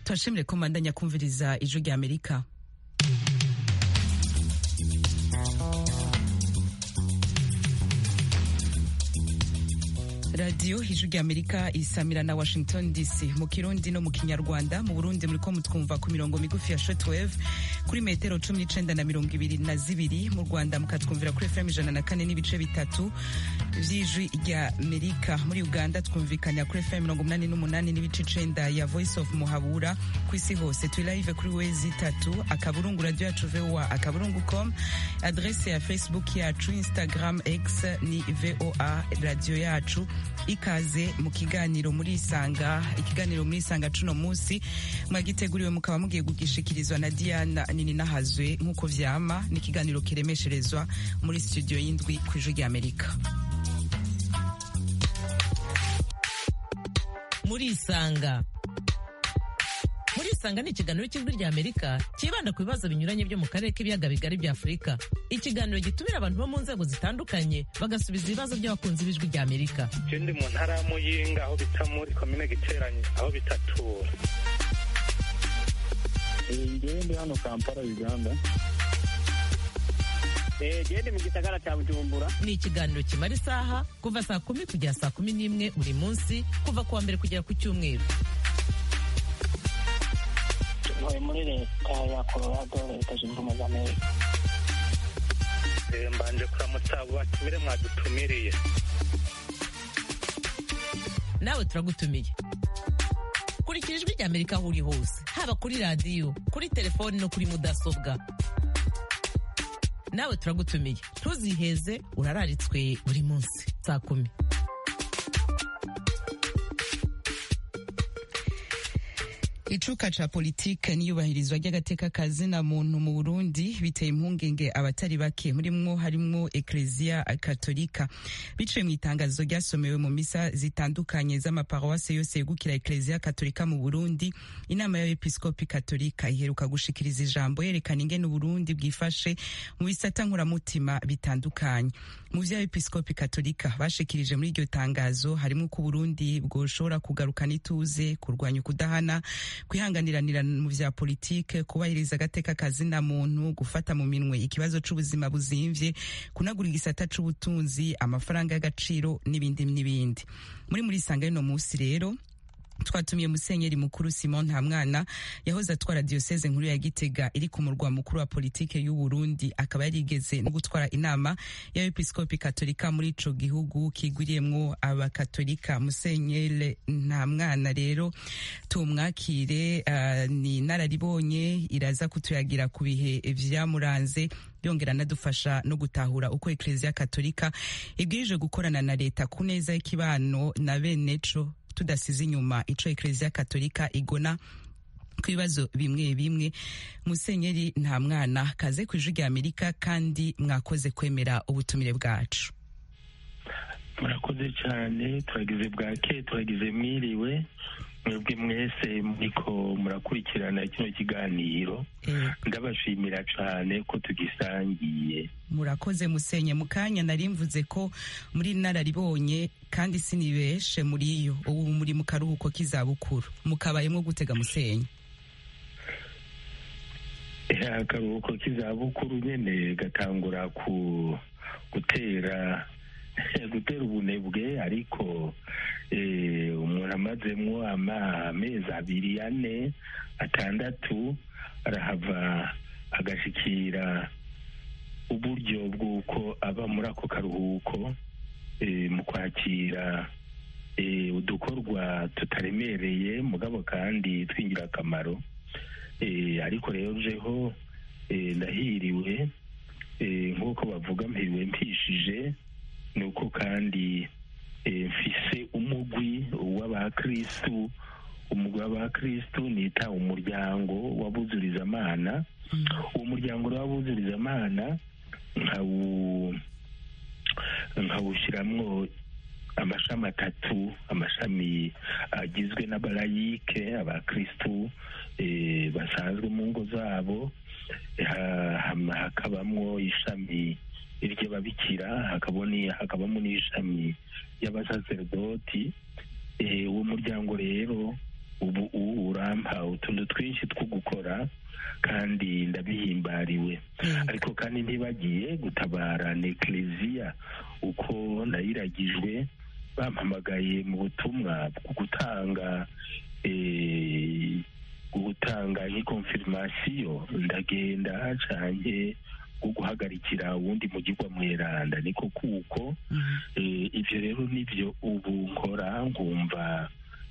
turashimire ko mandanya kumviriza ijwi rya Amerika. Radio Ijwi rya Amerika isamira na Washington DC mu Kirundi no mu Kinyarwanda. Mu Burundi muriko mutwumva ku mirongo migufi ya shortwave kuri metero 19 na 22, mu Rwanda mukatwumvira kuri FM 104 n'ibice bitatu vy'Ijwi rya Amerika. Muri Uganda twumvikanya kuri FM 88 n'ibice 9 ya Voice of Muhabura. Ku isi hose turi live kuri wezi 3 akaburungu radio yacu VOA akaburungu.com, adresse ya Facebook yacu, Instagram, X ni VOA radio yacu. Ikaze mu kiganiro muri isanga cuno musi mwagiteguriwe mukaba mugiye kugishikirizwa na Diana Nininahazwe nkuko vyama. Ni kiganiro kiremesherezwa muri studio y'indwi ku Ijwi rya Amerika. Muri isanga ni ikiganiro cy'Ijwi rya Amerika kibanda ku bibazo binyuranye byo mu karere k'ibiyaga bigari bya Afurika. Ikiganiro gitumira abantu bo mu nzego zitandukanye bagasubiza ibibazo by'abakunzi b'Ijwi rya Amerika. Ndi mu ntara ya Muyinga aho bita muri komine Giteranye aho bitatura. Ndi hano Kampala Uganda. Ndi mu gisagara cya Bujumbura. Ni ikiganiro kimara isaha kuva saa 10 kugera saa 11 buri munsi kuva kuwa mbere kugera ku cyumweru. Muri leta ya Colorado, leta zunze ubumwe za Amerika. Mbanje kuramutsa abo batumire mwadutumiriye. Nawe turagutumiye. Kurikira Ijwi rya Amerika aho uri hose, haba kuri radio, kuri telefone no kuri mudasobwa. Nawe turagutumiye. Ntuziheze, urararitswe buri munsi saa 10. Icuka ca politike n'iyubahirizwa ry'agateka kazina muntu mu Burundi biteye impungenge abatari bake, murimwo harimwo Ecclesia Katolika. Biciye mu itangazo ryasomewe mu misa zitandukanye z'amaparuwase yose yegukira Ecclesia Katolika mu Burundi, inama y'abepiskopi Katolika iheruka gushikiriza ijambo yerekana ingene Burundi bwifashe mu bisata nkuramutima bitandukanye. Mu vy'abepiskopi Katolika bashikirije muri iryo tangazo harimwo ko Burundi bwoshobora kugarukana ituze, kurwanya kudahana, kwihanganiranira mu vya politike, kubahiriza agateka kazina muntu, gufata mu minwe ikibazo c'ubuzima buzimvye, kunagura igisata c'ubutunzi, amafaranga y'agaciro n'ibindi n'ibindi. Muri isanga y'ino musi rero twatumiye musenyeri mukuru Simon Ntamwana yahoze atwara diocese nkuru ya Gitega iri ku murwa mukuru wa politike y'u Burundi, akaba yarigeze no gutwara inama y'abepiskopi Katolika muri ico gihugu kigwiriyemwo abakatolika. Musenyeri Ntamwana rero tumwakire, ni nararibonye iraza kutuyagira ku bihe vyamuranze, yongera anadufasha no gutahura uko Ecclesia Katolika ibwirije gukorana na leta ku neza y'ikibano na beneco, tudasize inyuma ico Ecclesia Katolika igona ku bibazo bimwe bimwe. Musenyeri Ntamwana, kaze ku Ijwi rya Amerika kandi mwakoze kwemera ubutumire bwacu. Murakoze cyane, turagize bwake, turagize mwiriwe mwebwe mwese muriko murakurikirana kino kiganiro. Ndabashimira cyane ko tugisangiye. Murakoze musenye. Mukanya narimvuze ko muri nararibonye kandi sinibeshe muriyo, ubu muri mu karuhuko k'izabukuru, mukabayemwo gutega musenye? Akaruhuko k'izabukuru nyene gatangura gutera ubunebwe, ariko umuntu amazemwo amezi 2, 4, 6 arahava agashikira uburyo bw'uko aba muri ako karuhuko mu kwakira udukorwa tutaremereye mugabo kandi twingira akamaro. Ariko rero jeho ndahiriwe, nk'uko bavuga mpiriwe mpishije, nuko kandi mfise umugwi w'abakristu. Umugwi w'abakristu nita umuryango w'abuzurizamana. Uwo muryango w'abuzurizamana nkawushiramwo amashami 3, amashami agizwe n'abalayike, abakristu basanzwe mu ngo zabo, hakabamwo ishami iry'ababikira, hakabamo n'ishami y'abasaserdoti. Uwo muryango rero ubu urampa utuntu twinshi two gukora kandi ndabihimbariwe. Ariko kandi ntibagiye gutabara n'Eklezia uko nayiragijwe, bampamagaye mu butumwa bwo gutanga nk'ikonfirmasiyo, ndagenda canke bwo guhagarikira uwundi mugirwa mweranda, niko kuko ivyo rero nivyo ubu nkora, nkumva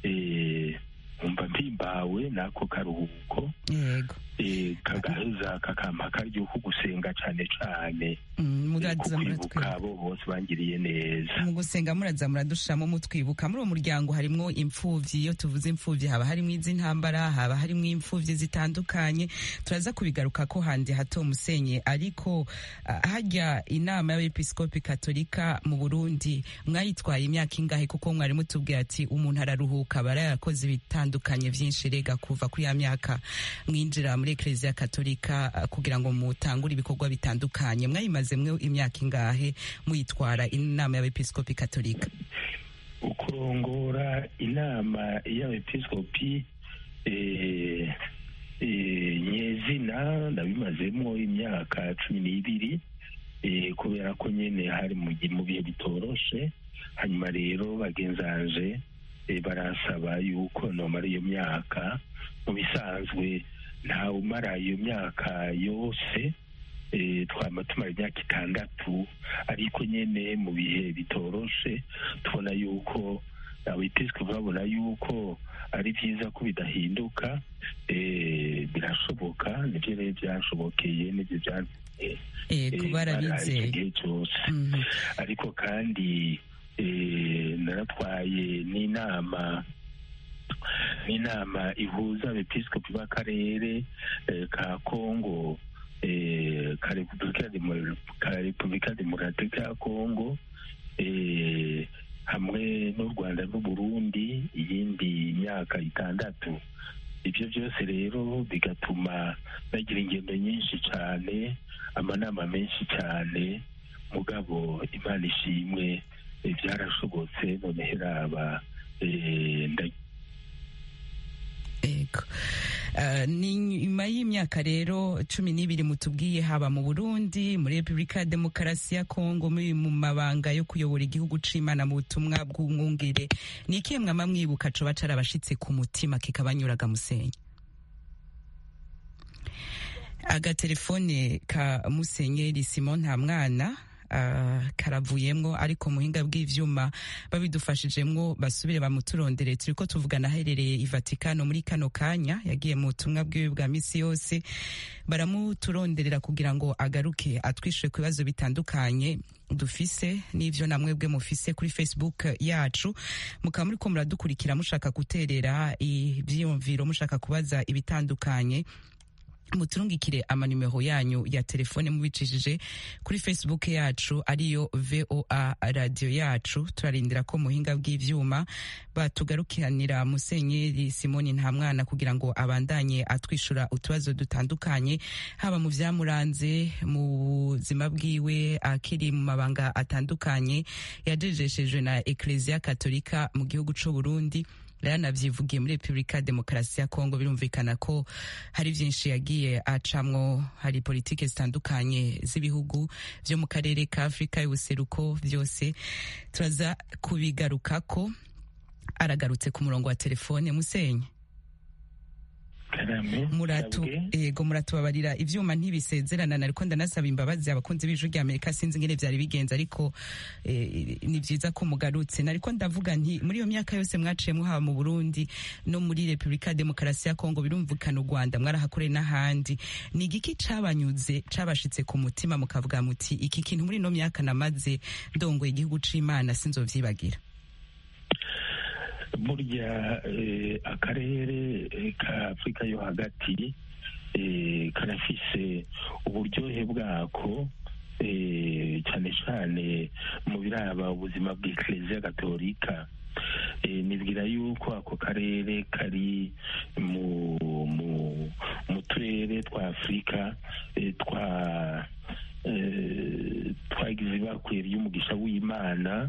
mpimbawe n'ako karuhuko kagaheza kakampa akaryo ko gusenga cane cane, kwibuka abo bose bangiriye neza. Mu gusenga muraza muradushamo mutwibuka. Muri uwo muryango harimwo imfuvyi, iyo tuvuze imfuvyi haba harimwo iz'intambara, haba harimwo imfuvyi zitandukanye, turaza kubigaruka ko handi hato musenye. Ariko harya inama y'abepiskopi katolika mu Burundi mwayitwaye imyaka ingahe? Kuko mwari mutubwiye ati umuntu araruhuka, barayakoze ibitandukanye vyinshi, rega kuva kuri ya myaka mwinjira muri Eklezia Katolika kugira ngo mutangure ibikorwa bitandukanye, mwayimaze mwe imyaka ingahe muyitwara inama y'abepiskopi katolika? Ukurongora inama y'abepiskopi nyezina ndabimazemo imyaka 12, kubera ko nyene hari mu bihe bitoroshe. Hanyuma rero bagenzanje barasaba yuko nomara iyo myaka. Mu bisanzwe nta umara iyo myaka yose, twama tumara imyaka 6, ariko nyene mu bihe bitoroshe tubona yuko abepiskopi babona yuko ari vyiza ko bidahinduka. Birashoboka, nivyo rero vyashobokeye, nivyo barabize igihe cyose. Ariko kandi naratwaye n'inama ihuza abepiskopi b'akarere ka Kongo, ka Repubulika Demokratike ya Kongo, hamwe n'u Rwanda n'u Burundi iyindi myaka 6. Ibyo byose rero bigatuma bagira ingendo nyinshi cyane, amanama menshi cyane, mugabo Imana ishimwe byarashobotse. None heraba ni nyuma y'imyaka rero 12 mutubwiye, haba mu Burundi, muri Repubulika ya Demokarasi ya Kongo, mu mabanga yo kuyobora igihugu c'Imana mu butumwa bw'umwungere, ni ikihe mwama mwibuka coba carabashitse ku mutima kikabanyuraga musenyi? Agatelefone ka Musenyeri Simon Ntamwana karavuyemwo, ariko muhinga bw'ivyuma babidufashijemwo basubire bamuturondere. Turiko tuvugana aherereye i Vatikano muri kano kanya, yagiye mu butumwa bwiwe bwa misi yose, baramuturonderera kugira ngo agaruke atwishure ku bibazo bitandukanye dufise n'ivyo namwe bwe mufise kuri Facebook yacu. Mukaba muriko muradukurikira mushaka guterera ivyiyumviro, mushaka kubaza ibitandukanye, muturungikire amanimero yanyu ya telefone mubicishije kuri Facebook yacu ariyo VOA radio yacu. Turarindira ko muhinga bw'ivyuma batugarukiranira Musenyeri Simoni Ntamwana kugira ngo abandanye atwishura utubazo dutandukanye, haba mu vyamuranze mu buzima bwiwe akiri mu mabanga atandukanye yajejeshejwe na Eklezia Katolika mu gihugu c'u Burundi. Yanavyivugiye muri Repubulika Demokarasi ya Kongo. Birumvikana ko hari vyinshi yagiye acamwo, hari politike zitandukanye z'ibihugu vyo mu karere ka Afrika y'ubuseruko, vyose turaza kubigarukako. Aragarutse ku murongo wa telefone. Musenye muratubabarira ivyuma ntibisezerana, nariko ndanasaba imbabazi abakunzi b'ijwi rya Amerika, sinzi ngene vyari bigenze, ariko ni vyiza ko mugarutse. Nariko ndavuga nti muri iyo myaka yose mwaciyemwo, haba mu Burundi no muri Repubulika Demokarasi ya Kongo, birumvikana u Rwanda mwarahakoreye n'ahandi, ni igiki cabanyuze cabashitse ku mutima mukavuga muti iki kintu muri ino myaka namaze ndongoye igihugu c'Imana sinzovyibagira? Burya akarere ka Afrika yo hagati karafise uburyohe bwako, cyane cyane mu biraba ubuzima bw'Eklezia Gatolika. Nibwira yuko ako karere kari mu turere twa Afrika twagize ibakwe ry'umugisha w'Imana,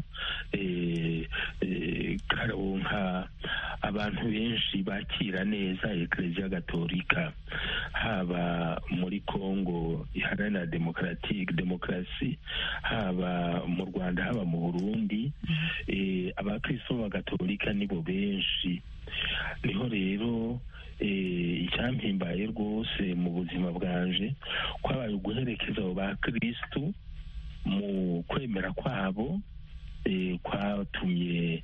karonka abantu benshi bakira neza Eklezia Gatolika, haba muri Kongo iharanira demokarasi, haba mu Rwanda, haba mu Burundi. Abakristo b'Agatolika nibo benshi. Niho rero icyampimbaye rwose mu buzima bwanje kwabaye uguherekeza abo bakristo mu kwemera kwabo, kwatumye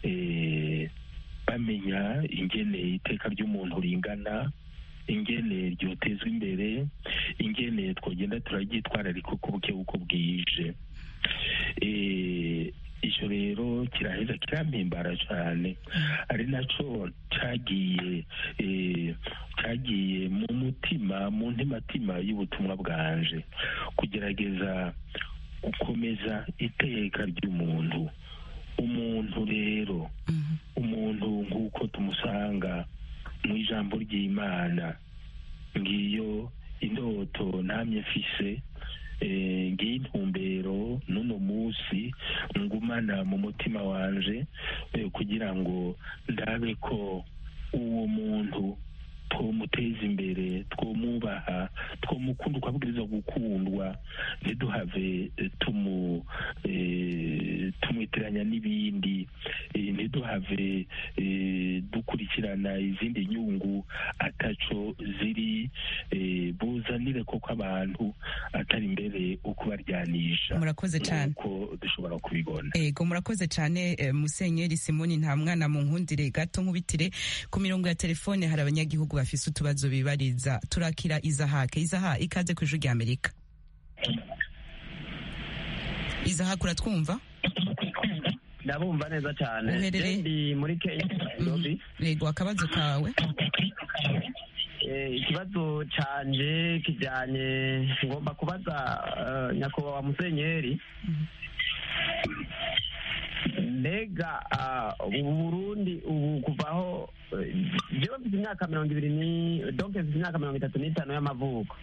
bamenya ingene iteka ry'umuntu ringana, ingene ryotezwa imbere, ingene twogenda turaryitwararika uko buke uko bwije. Icyo rero kiraheza kirampimbara cyane, ari nacyo cyagiye mu mutima, mu ntimatima y'ubutumwa bwanje, kugerageza gukomeza iteka ry'umuntu. Umuntu rero, umuntu nk'uko tumusanga mu ijambo ry'Imana, ngiyo indoto namye mfise, ngiye intumbero n'uno munsi ngumana mu mutima wanje, kugira ngo ndabe ko uwo muntu twomuteza imbere, twomwubaha, twomukunda uko abwirizwa gukundwa, ntiduhave tumwitiranya n'ibindi, ntiduhave dukurikirana izindi nyungu ataco ziri buzanire koko abantu, atari imbere ukubaryanisha. Murakoze cyane uko dushobora kubibona. Ego, murakoze cyane Musenyeri Simoni Ntamwana. mu nkundire gato nkubitire ku mirongo ya telefone, hari abanyagihugu bafise utubazo bibariza. Turakira Izahake. Izaha, ikaze ku Ijwi ry'Amerika. Izahake, uratwumva? Ndabumva neza cyane. Ndi muri Kenya. Yego, akabazo kawe? Ikibazo canje kijanye, ngomba kubaza nyakubahwa Musenyeri, mbega Burundi ubu kuvaho jewe mfite imyaka 35 y'amavuko.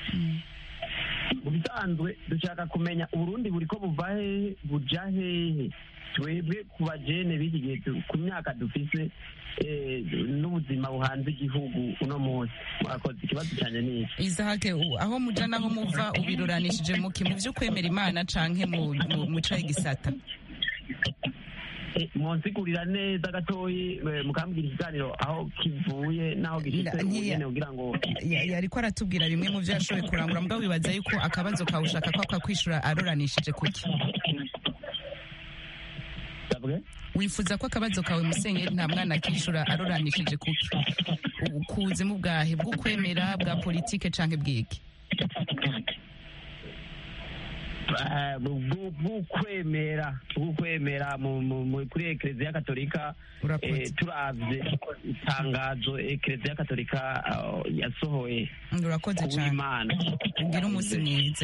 Mu bisanzwe dushaka kumenya Uburundi buriko buva hehe buja hehe, twebwe ku bajene b'iki gihe ku myaka dufise n'ubuzima buhanze igihugu uno munsi. Murakoze. Ikibazo cyane ni iki. Izahake, aho muja naho muva ubiruranishije muki, mu vyo kwemera Imana canke mu cayi gisata? Monsigurira neza gatoyi, mukambwira ikiganiro aho kivuye naho gishitse ubugene kugira ngo yariko aratubwira bimwe mu vyo yashoboye kurangura. Mbwa wibaza yuko akabazo kawe ushaka ko akakwishura aroranishije kuki? Wifuza ko akabazo kawe Musenyeri Ntamwana akishura aroranishije kuki? Ubuzima bwahe, bwo kwemera, bwa politike canke bwiki? Bukwemera kuri Eklezia Gatolika. Turavye itangazo Eklezia Gatolika yasohoye. Urakoze cyane. Ngira umunsi mwiza.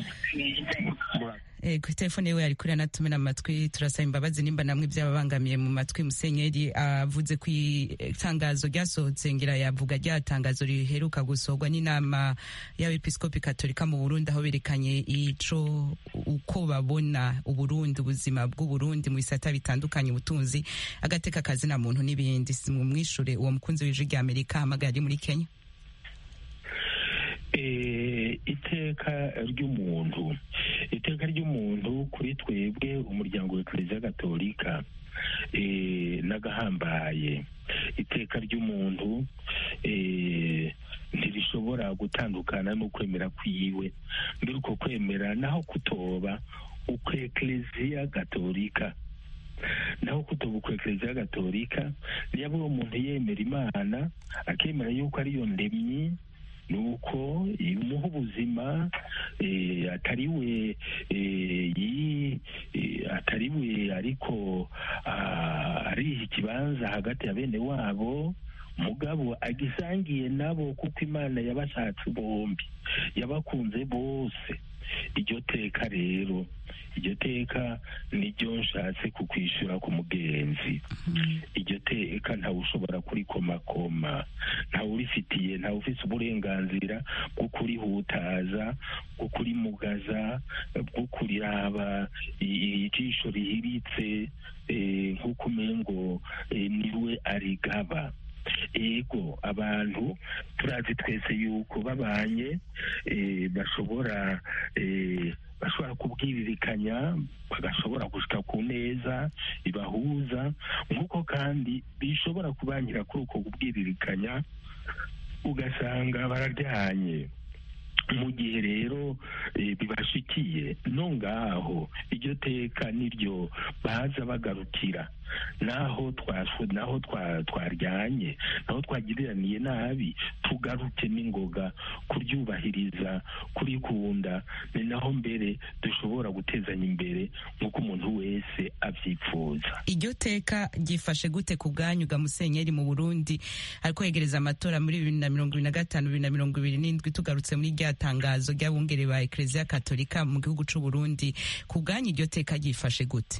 Telefone yewe ari kuri anatumena amatwi. Turasaba imbabazi nimba namwe byababangamiye mu matwi. Musenyeri avuze ku itangazo ryasohotse, ngira yavuga rya tangazo riheruka gusohorwa n'inama y'abepiskopi Katolika mu Burundi, aho berekanye ico uko babona Uburundi, ubuzima bw'Uburundi mu bisata bitandukanye, ubutunzi, agateka kazi na muntu n'ibindi. Mumwishure uwo mukunzi w'Ijwi ry'Amerika hamagara ari muri Kenya. Iteka ry'umuntu kuri twebwe umuryango w'Eklezia Gatolika nagahambaye. Iteka ry'umuntu ntirishobora gutandukana n'ukwemera kwiwe, mbere uko kwemera naho kutoba uko Eklezia Gatolika, naho kutoba uko Eklezia Gatolika, niba uwo muntu yemera Imana akemera yuko ariyo ndemyi, nuko imuha ubuzima, atariwe ariko ariha ikibanza hagati ya bene wabo, mugabo agisangiye nabo, kuko Imana yabashatse bombi, yabakunze bose, iryo teka rero iryo teka niryo nshatse kukwishura ku mugenzi. Iryo teka ntawe ushobora kurikomakoma, ntawe urifitiye, ntawe ufite uburenganzira bwo kurihutaza, bwo kurimugaza, bwo kuriraba ijisho rihiritse nk'uko umengo niwe arigaba. Ego abantu turazi twese yuko babanye bashobora kubwiririkanya, bagashobora gushika ku neza ibahuza, nk'uko kandi bishobora kubangira kuri uko kubwiririkanya ugasanga bararyanye. Mu gihe rero bibashikiye no ngaho iryo teka niryo baza bagarukira, naho twaryanye, naho twagiriraniye nabi, tugaruke n'ingoga kuryubahiriza, kurikunda, ni naho mbere dushobora gutezanya imbere nk'uko umuntu wese avyipfuza. Iryo teka ryifashe gute ku bwanyu ga Musenyeri mu Burundi ariko yegereza amatora muri 2025 2027? Tugarutse muri rya tangazo ry'abungere ba Eklezia Katolika mu gihugu c'u Burundi, ku bwanyu iryo teka ryifashe gute?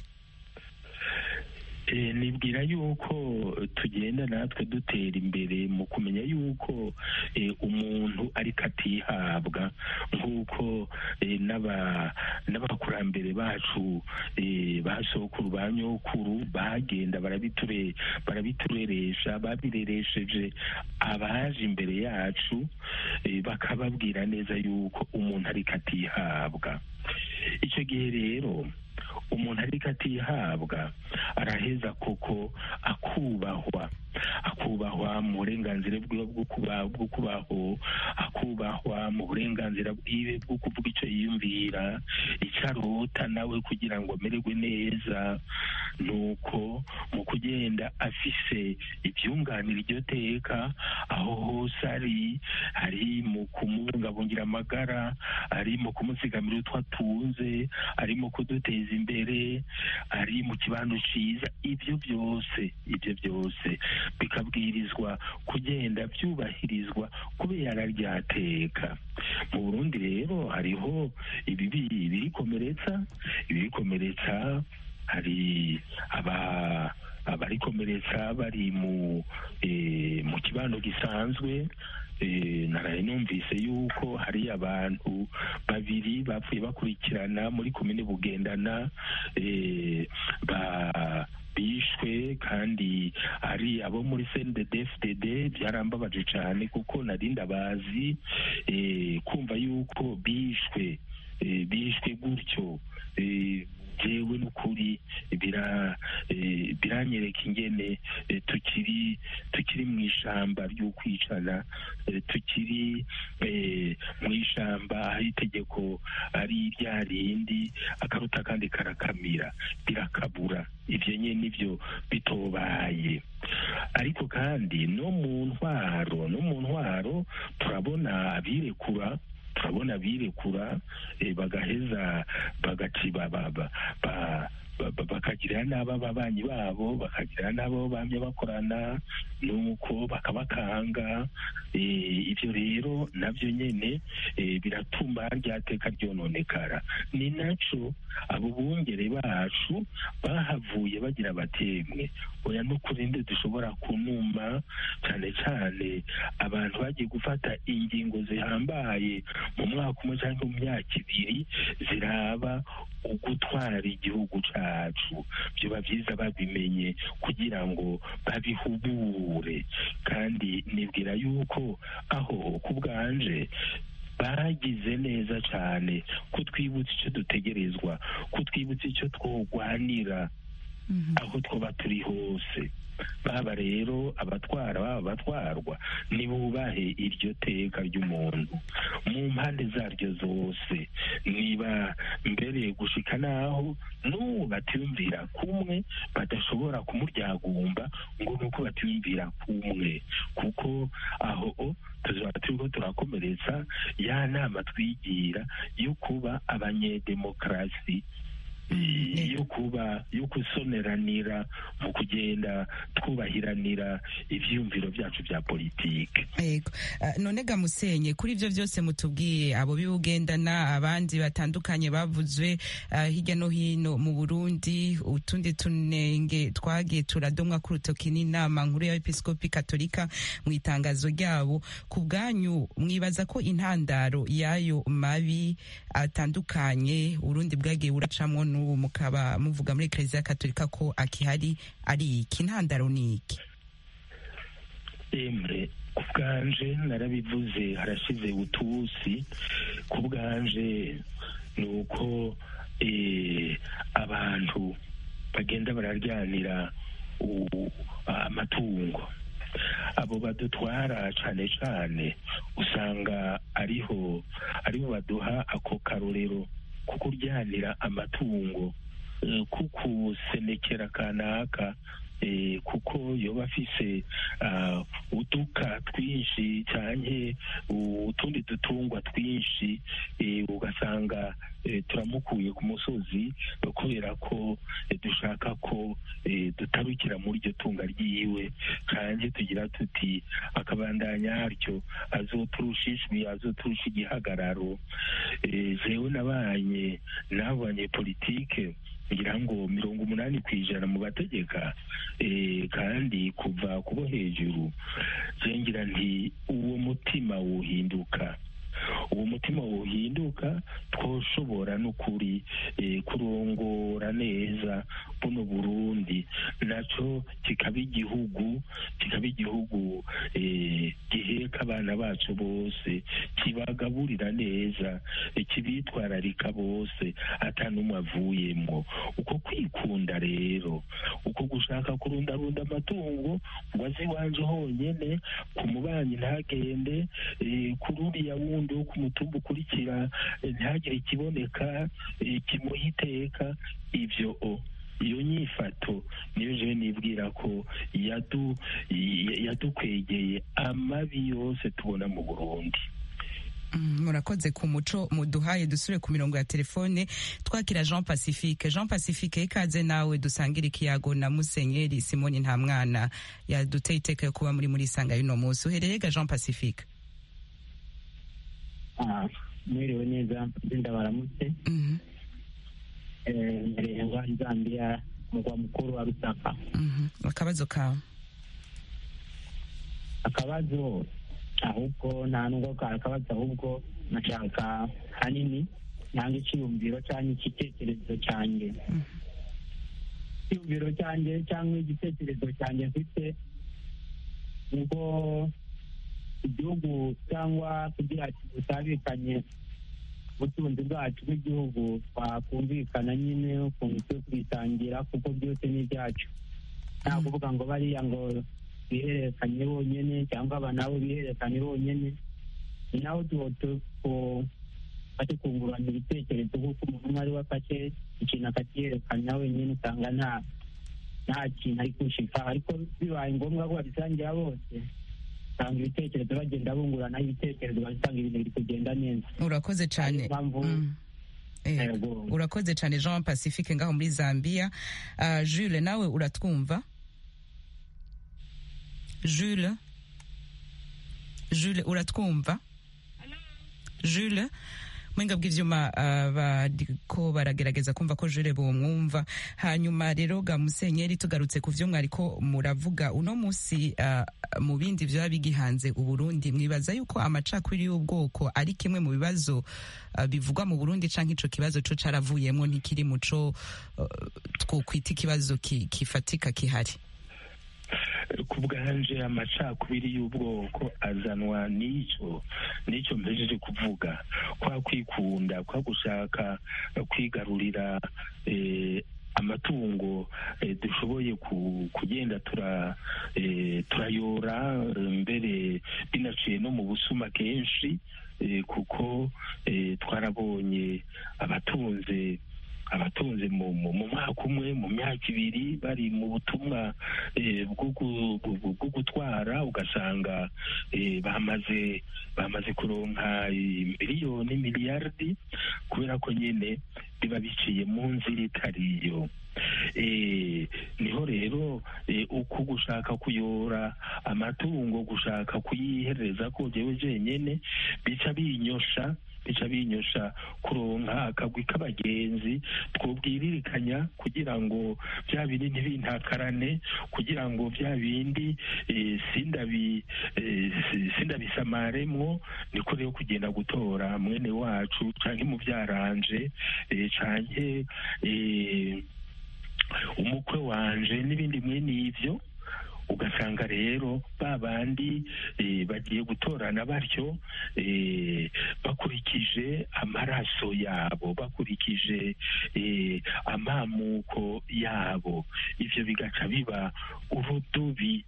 Nibwira yuko tugenda natwe dutera imbere mu kumenya yuko umuntu ariko atihabwa, nk'uko n'abakurambere bacu basokuru ba nyokuru bagenda barabitureresha, babireresheje abaje imbere yacu, bakababwira neza yuko umuntu ariko atihabwa. Icyo gihe rero umuntu ariko atihabwa araheza koko akubahwa mu burenganzira bwiwe bwo kubaho, akubahwa mu burenganzira bwiwe bwo kuvuga icyo yiyumvira, icyo arota nawe kugira ngo amererwe neza. Nuko mu kugenda afise ibyunganira iryo teka aho hose ari mu kumubungabungira amagara, ari mu kumuzigamira utwo atunze, ari mu kuduteza imbere, ari mu kibano cyiza, ibyo byose bikabwirizwa kugenda byubahirizwa kubera ryateka. Mu Burundi rero hariho ibirikomeretsa, hari abarikomeretsa bari mu kibano gisanzwe. Naraye numvise yuko hari abantu babiri bapfuye bakurikirana muri komine Bugendana bishwe, kandi ari abo muri CNDD-FDD. Byarambabaje cyane kuko nari ndabazi, kumva yuko bishwe gutyo jewe n'ukuri biranyereka ingene tukiri mu ishamba ry'ukwicana, tukiri mu ishamba aho itegeko ari rya rindi, akaruta kandi karakamira, birakabura. Ibyo nyine nibyo bitobaye. Ariko kandi no mu ntwaro turabona abirekura bagaheza bakagirira n'abo ababanyi babo, bakagirira n'abo bamye bakorana, nuko bakabakanga. Ibyo rero nabyo nyene biratuma ryateka ryononekara. Ni naco abo bungere bacu bahavuye bagira batemwe, oya n'ukurinde dushobora kunuma, cyane cyane abantu bagiye gufata ingingo zihambaye mu mwaka umwe cyangwa mu myaka ibiri ziraba ugutwara igihugu cacu. Byoba byiza babimenye kugira ngo babihubure, kandi nibwira yuko aho ku bwanje bagize neza cyane kutwibutsa icyo dutegerezwa, kutwibutsa icyo twogwanira aho twaba turi hose. Baba rero abatwara, baba abatwarwa, nibubahe iryo teka ry'umuntu mu mpande zaryo zose. Niba mbere gushika naho n'uwo batiyumvira kumwe badashobora kumuryagumba ngo nuko batiyumvira kumwe, kuko aho tuzaba turiko turakomeretsa ya nama twigira yo kuba abanyedemokarasi, yo kuba yo gusoneranira mu kugenda twubahiranira ivyiyumviro vyacu vya politike. Yego. None ga Musenye, kuri ivyo vyose mutubwiye, abo bibugendana abandi batandukanye bavuzwe hirya no hino mu Burundi, utundi tunenge twagiye turadomwa ku rutoki n'inama nkuru ya Episkopi Katolika mu itangazo ryabo, ku bwanyu mwibaza ko intandaro yayo mabi atandukanye Urundi bwagiye buracamwo n'ubu mukaba muvuga muri Eklezia Katolika ko akihari ari iki? Intandaro ni iki? Emre, ku bwanje narabivuze harashize utusi, ku bwanje ni uko abantu bagenda bararyanira amatungo. Abo badutwara cane cane usanga ariho baduha ako karorero ko kuryanira amatungo, kukusenekera kanaka, kuko yoba afise uduka twinshi canke utundi dutungwa twinshi, ugasanga turamukuye ku musozi kubera ko dushaka ko dutarukira muri iryo tunga ryiwe, kandi tugira tuti akabandanya haryo azoturusha ijwi, azoturusha igihagararo. Jewe nabanye n'abo banyepolitike ngira ngo 80% mu bategeka, kandi kuva kubo hejuru. Zengira nti uwo mutima wohinduka, uwo mutima wohinduka, twoshobora n'ukuri kurongora neza buno Burundi, naco kikaba igihugu giheka abana bacu bose, kibagaburira neza, kibitwararika bose atanumwe avuyemwo. Uko kwikunda rero, uko gushaka kurundarunda amatungo ngo azi wanje honyene, ku mubanyi ntagende, kururiya wundi wo ku mutumba ukurikira ntihagire ikiboneka kimuha iteka. Iyo nyifato niyo jewe nibwira ko yadukwegeye amabi yose tubona mu Burundi. Murakoze ku muco muduhaye. Dusubire ku mirongo ya telefone twakira Jean Pacifique. Jean Pacifique, ikaze nawe dusangira ikiyago na Musenyeri Simoni Ntamwana yaduteye iteka yo kuba muri sanga y'uno munsi. Uhereye ga Jean Pacifique? Mwiriwe neza, ndabaramutse. Mbere ngo Zambia mugwa mukuru wa Lusaka. Akabazo kawe? Akabazo ahubwo nta nubwo akabazo, ahubwo nashaka hanini nanga icyiyumviro cyangwa igitekerezo cyanjye. Icyiyumviro cyanjye cyangwa igitekerezo cyanjye mfite ubwo igihugu cyangwa kugira kibutabikanye ubutunzi bwacu bw'igihugu, twakumvikana nyine ukuntu turi kwitangira, kuko byose ni ibyacu. Nta kuvuga ngo bariya ngo bihererekanye bonyine cyangwa aba nabo bihererekanye bonyine. Ni naho bati kungurana ibitekerezo, kuko umuntu umwe ari we afashe ikintu akakihererekanya wenyine, usanga nta kintu ari gushika. Ariko bibaye ngombwa ko babisangira bose, usanga ibitekerezo bagenda bungurana ibitekerezo, basanga ibintu biri kugenda neza. Urakoze cyane. Urakoze cyane Jean Pacifique ngaho muri Zambia. Jules, nawe uratwumva? Jules uratwumva? Jules, mwenga bw'ivyuma bariko baragerageza kumva ko Jules bomwumva. Hanyuma rero ga Musenyeri, tugarutse ku vyo mwariko muravuga uno musi, mu bindi vyo bigihanze Uburundi, mwibaza yuko amacakubiri y'ubwoko ari kimwe mu bibazo bivugwa mu Burundi, canke ico kibazo co caravuyemwo ntikiri muco twokwita ikibazo kifatika kihari? Ku bwanje amacakubiri y'ubwoko azanwa n'ico mpejeje kuvuga, kwa kwikunda, kwa gushaka kwigarurira amatungo dushoboye kugenda turayora, mbere binaciye no mu busuma kenshi, kuko twarabonye abatunze mu mwaka umwe, mu myaka ibiri bari mu butumwa bwo gutwara, ugasanga bamaze kuronka miliyoni, miliyardi, kubera ko nyene biba biciye mu nzira itariyo. Niho rero uko gushaka kuyora amatungo, gushaka kuyihereza ko jewe jenyene bica binyosha kuronka akagwi k'abagenzi twobwiririkanya kugira ngo bya bindi ntibintakarane, kugira ngo bya bindi sindabisamaremwo. Niko rero kugenda gutora mwene wacu canke muvyaranje canke umukwe wanje n'ibindi mwene ivyo, ugasanga rero babandi bagiye gutorana batyo bakurikije amaraso yabo, bakurikije amamuko yabo. Ivyo bigaca biba urudubi,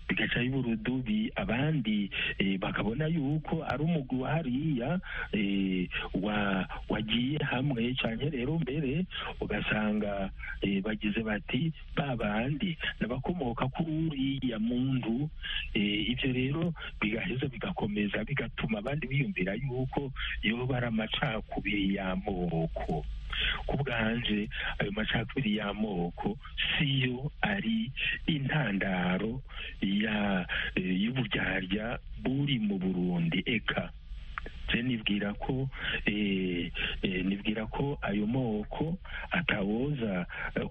abandi bakabona yuko ari umugwi wa hariya wagiye hamwe, canke rero mbere ugasanga bagize bati babandi n'abakomoka kuri uriya muntu. Ivyo rero bigaheza bigakomeza bigatuma abandi biyumvira yuko yoba ari amacakubiri y'amoko. Ku bwanje ayo macakubiri y'amoko siyo ari intandaro y'uburyarya buri mu Burundi. Eka je nibwira ko ayo moko atawoza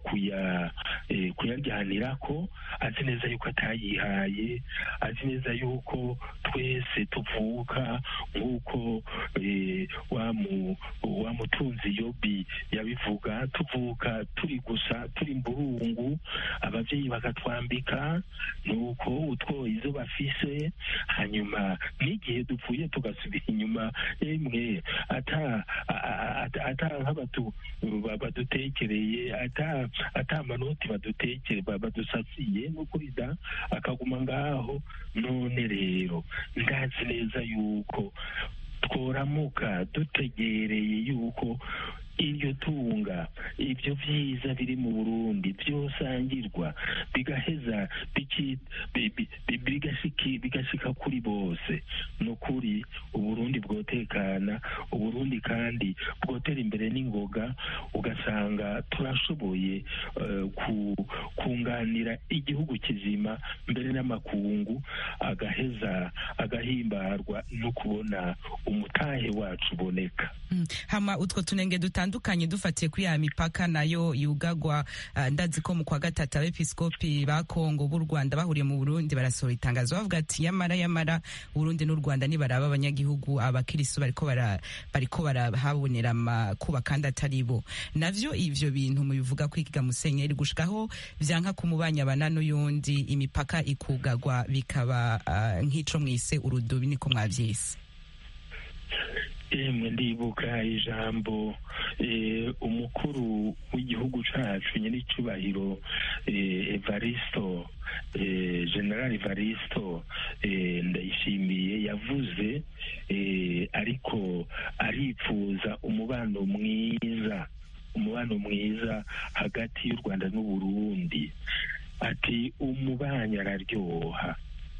kuyaryanirako, azi neza yuko atayihaye, azi neza yuko twese tuvuka nk'uko wa mutunzi Yobi yabivuga, tuvuka turi gusa turi mburungu, abavyeyi bakatwambika nuko utwo izo bafise, hanyuma n'igihe dupfuye tugasubira inyuma emwe ata nk'abatu badutekereye, ata manoti badusasiye n'ukuri da akaguma ngaho. None rero ndazi neza yuko tworamuka dutegereye yuko iryo tunga, ibyo vyiza biri mu Burundi byosangirwa, bigaheza bigashika kuri bose. Nukuri Uburundi bwotekana, Uburundi kandi bwotera imbere n'ingoga, ugasanga turashoboye kunganira igihugu kizima mbere n'amakungu, agaheza agahimbarwa no kubona umutahe wacu uboneka. Hama utwo tunenge dutandukanye dufatiye kuri ya mipaka nayo yugagwa, ndazi ko mu kwa gatatu abepiskopi ba Kongo b'u Rwanda bahuriye mu Burundi barasohora itangazo bavuga ati yamara Burundi n'u Rwanda nibaraba abanyagihugu abakirisu bariko barahabonera amakuba kandi atari bo. Navyo ivyo bintu mubivuga kwiga Musenyeri gushikaho vyanka kumubanya bana n'uyundi imipaka ikugagwa bikaba nk'ico mwise urudubi, niko mwavyise? Ndibuka ijambo umukuru w'igihugu cacu nyiricubahiro Evaristo, General Evaristo Ndayishimiye yavuze, ariko aripfuza umubano mwiza hagati y'u Rwanda n'u Burundi. Ati umubanyi araryoha,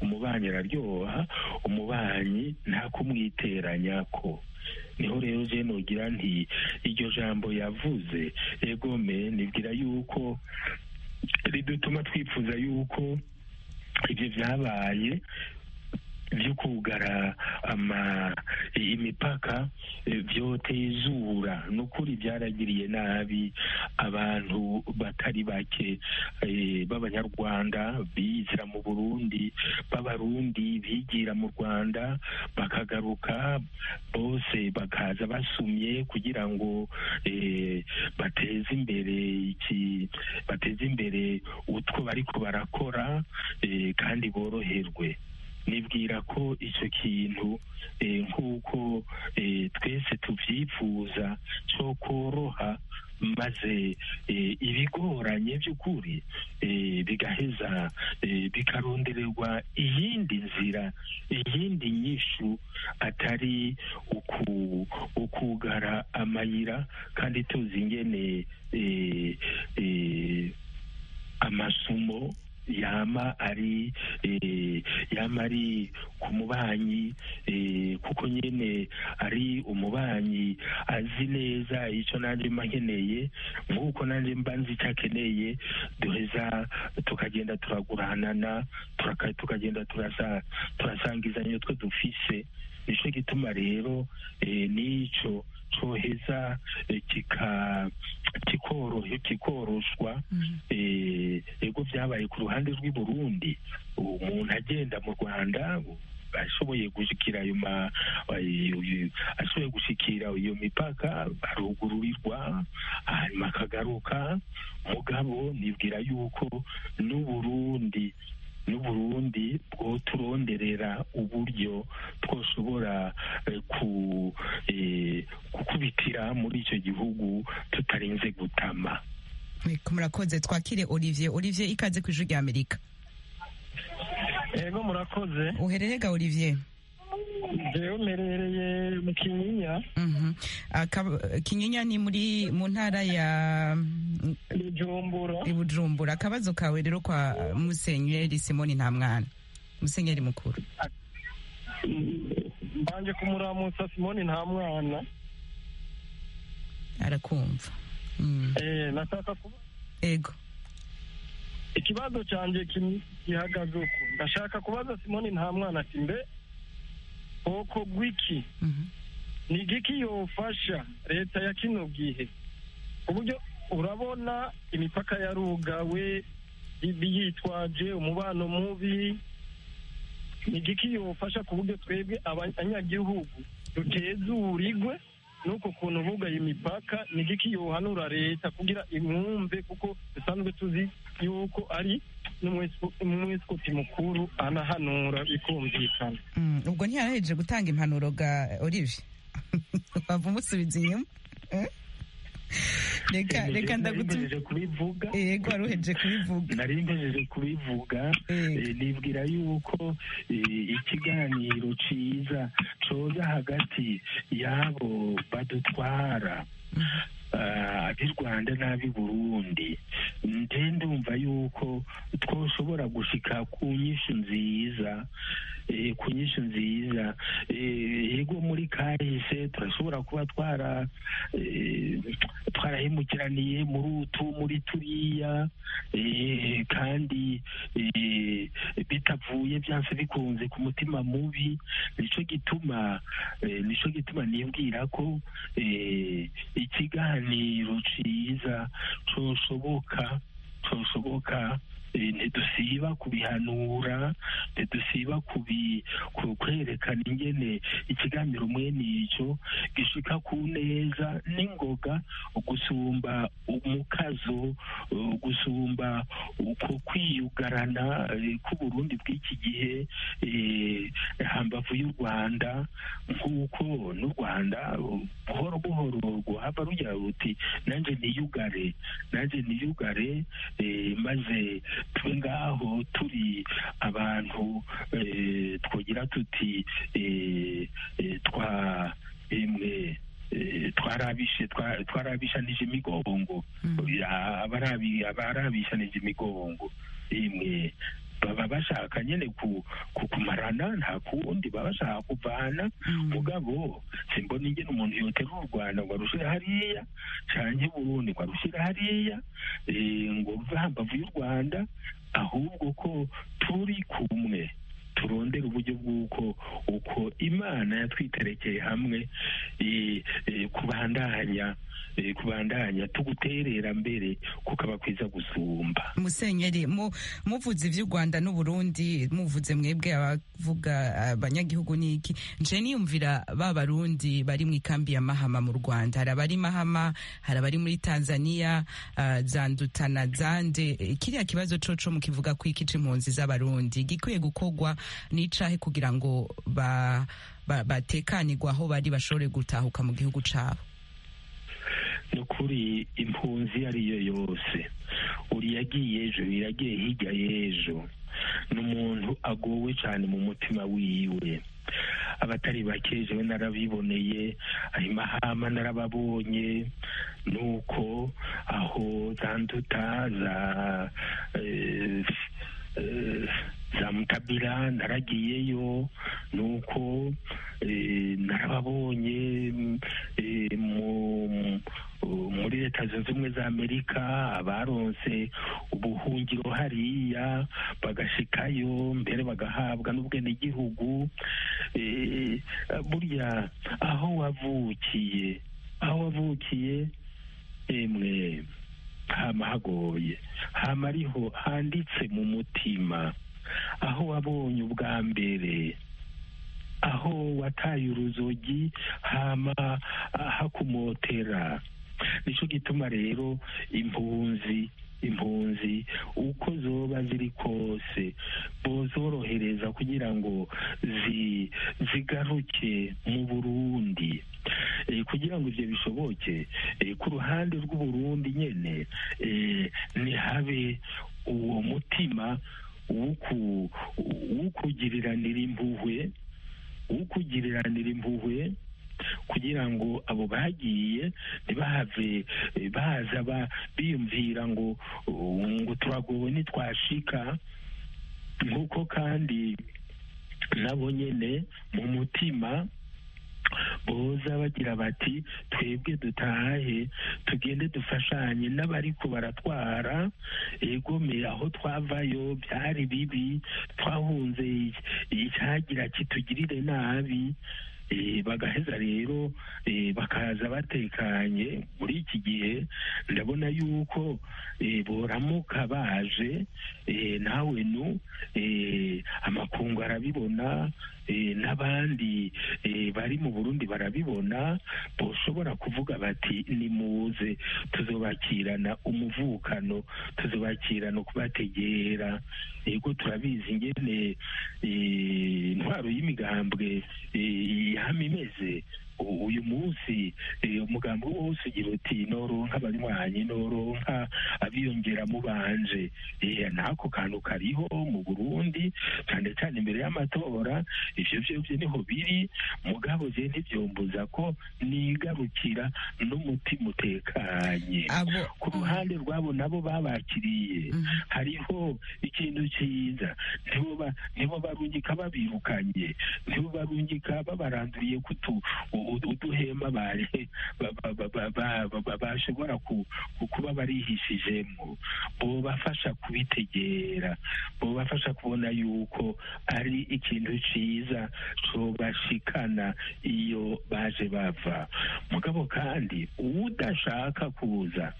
umubanyi nta kumwiteranyako. Niho rero je nogira nti iryo jambo yavuze egome nibwira yuko ridutuma twifuza yuko ibyo vyabaye vyo kugara imipaka vyotezura. Nukuri vyaragiriye nabi abantu batari bake b'abanyarwanda bizira mu Burundi, b'abarundi bigira mu Rwanda bakagaruka, bose bakaza basumye kugira ngo bateze imbere utwo bariko barakora kandi boroherwe. Nibwira ko icyo kintu nk'uko twese tuvyifuza cyo koroha, maze ibigoranye by'ukuri bigaheza bikarondererwa iyindi nzira, iyindi nyishu atari ukugara amayira, kandi tuzi ingene amasumo yama ari ku mubanyi kuko nyene ari umubanyi azi neza icyo nanjye mba nkeneye nk'uko nanjye mba nzi icyo akeneye duheza tukagenda turaguranana tukagenda turasangizanya utwo dufise. nicyo gituma rero n'icyo coheza kikoroshwa ego byabaye ku ruhande rw'i Burundi. Umuntu agenda mu Rwanda ashoboye gushikira iyo mipaka arugururirwa hanyuma akagaruka. Mugabo nibwira yuko n'Uburundi bwoturonderera uburyo twoshobora gukubitira muri icyo gihugu tutarinze gutama. Murakoze. Twakire Olivier. Ikaze ku Ijwi ry'Amerika. Ego murakoze. Uhererega Olivier? Jewe mperereye mu Kinyinya. Kinyinya ni mu ntara ya Bujumbura. Akabazo kawe rero kwa Musenyeri Simoni Ntamwana, Musenyeri mukuru. Mbanje kumuramutsa Simoni Ntamwana. Arakumva. Nataka kuba. Ego. Ikibazo canje gihagaze uko. Ndashaka kubaza Simoni Ntamwana ati mbe oko gwiki ni giki yofasha leta ya kino gihe uburyo urabona imipaka yarugawe biyitwaje umubano mubi, ni giki yofasha ku buryo twebwe abanyagihugu dutezurigwe nuko kuntu bugaye imipaka, ni giki yohanura leta kugira imwumve kuko dusanzwe tuzi yuko ari n'umwepiskopi mukuru anahanura ikumvikana. Ubwo ntiyaraheje gutanga impanuro ga Olivier wava umusubiza inyuma. Reka ndagutumije kubivuga. Yego waruheje kubivuga. Nari mbejeje kubivuga. Nibwira yuko ikiganiro ciza coza hagati y'abo badutwara ab'i Rwanda n'ab'i Burundi. Ndumva yuko twoshobora gushika ku nyishu nziza. Yego muri kahise turashobora kuba twarahemukiraniye muri turiya kandi bitavuye byanse bikunze ku mutima mubi. Nico gituma nibwira ko ikiganiro ciza coshoboka ntidusiba kubihanura, ntidusiba kwerekana ingene ikiganiro mwene ico gishika ku neza n'ingoga gusumba umukazo, gusumba uko kwiyugarana k'Uburundi bw'iki gihe hambavu y'u Rwanda, nk'uko n'u Rwanda buhoro buhoro rwaba rugira ruti nanjye niyugare maze tube ngaho turi abantu twogira tuti twarabishanije imigongo. Abarabishanije imigongo imwe baba bashaka nyene kukumarana, nta kundi baba bashaka kuvana. Mugabo simbona ingene umuntu yoterura u Rwanda ngo arushire hariya canke Burundi ngo arushire hariya ngo ruve hambavu y'u Rwanda, ahubwo ko turi kumwe turondera uburyo bw'uko uko Imana yatwiterekeye hamwe kubandanya tuguterera mbere kukaba kwiza gusumba. Musenyeri, muvuze ivy'u Rwanda n'u Burundi, muvuze mwebwe abavuga abanyagihugu niki, nje niyumvira ba Barundi bari mu ikambi ya Mahama mu Rwanda. Hari abari Mahama, hari abari muri Tanzania, Zandutana Zande. Kiriya kibazo coco mukivuga ko iki c'impunzi z'Abarundi gikwiye gukorwa n'icahe kugira ngo batekanirwa aho bari bashobore gutahuka mu gihugu cabo? Nukuri impunzi ariyo yose, uri yagiye ejo, iragiye hirya y'ejo, n'umuntu agowe cyane mu mutima wiwe. Abatari bake jewe narabiboneye, aho Mahama narababonye, nuko aho Zanduta za Mutabira naragiyeyo, nuko narababonye muri Leta Zunze Ubumwe za Amerika, abaronse ubuhungiro hariya bagashikayo, mbere bagahabwa n'ubwenegihugu. Burya aho wavukiye emwe hama hagoye, hama ariho handitse mu mutima, aho wabonye ubwa mbere, aho wataye uruzogi hama hakumotera. Nico gituma rero impunzi uko zoba ziri kose bozorohereza kugira ngo zigaruke mu Burundi. Kugira ngo ivyo bishoboke, ku ruhande rw'Uburundi nyene nihabe uwo mutima w'ukugiriranira impuhwe, kugira ngo abo bagiye ntibahave baza biyumvira ngo turagowe ntitwashika, nk'uko kandi nabo nyene mu mutima boza bagira bati twebwe dutahe tugende dufashanye n'abariko baratwara. Egome aho twavayo byari bibi, twahunze icyagira kitugirire nabi, bagaheza rero bakaza batekanye. Muri iki gihe ndabona yuko boramuka baje, nawe amakungu arabibona, n'abandi bari mu Burundi barabibona, boshobora kuvuga bati nimuze tuzobakirana umuvukano, tuzobakirana kubategera. Yego turabizi ingene intwaro y'imigambwe yama imeze. Uyu munsi umugambi wose ugira uti noronka abanywanyi, noronka abiyongera mu banje. Nako kantu kariho mu Burundi, cyane cyane imbere y'amatora. Ivyo vyovyo niho biri, mugabo je ntivyombuza ko nigarukira n'umutima utekanye. Ku ruhande rwabo nabo babakiriye hariho ikintu cyiza, nibo barungika babirukanye, nibo barungika babaranduriye uduhema bashobora kuba barihishijemo, bo bafasha kubitegera, bo bafasha kubona yuko ari ikintu ciza cobashikana iyo baje bava. Mugabo kandi udashaka kuza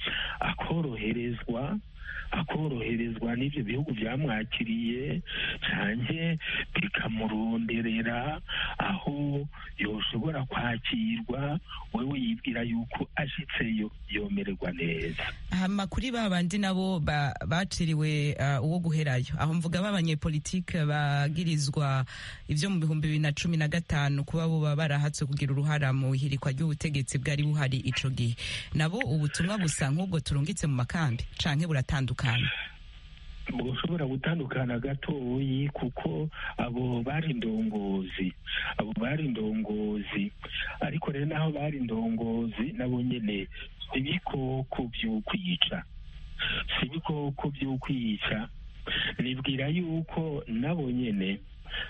akoroherezwa n'ivyo bihugu vyamwakiriye, canke bikamuronderera aho yoshobora kwakirwa, wewe yibwira yuko ashitseyo yomererwa neza. Hama kuri babandi nabo baciriwe uwo guherayo, aho mvuga b'abanyepolitike bagirizwa ivyo mu 2015 kuba bo barahatse kugira uruhara mu ihirikwa ry'ubutegetsi bwari buhari ico gihe, nabo ubutumwa busa nk'ubwo turungitse mu makambi canke buratandukanye? Bushobora gutandukana gatoyi, kuko abo bari indongozi, ariko rero naho bari indongozi nabo nyene ibikoko vy'ukwica. Nibwira yuko nabo nyene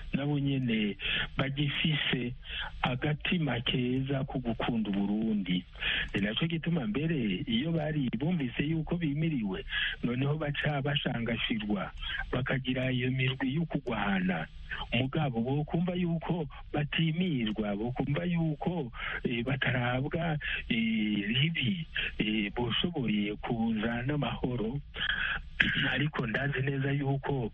bagifise agatima keza ko gukunda Uburundi. Ni naco gituma mbere iyo bari bumvise yuko bimiriwe, noneho baca bashangashirwa bakagira iyo mirwi yo kugwana. Mugabo bo kumva yuko batimirwa, bo kumva yuko batarabwa ribi, boshoboye kuza n'amahoro. Ariko ndazi neza yuko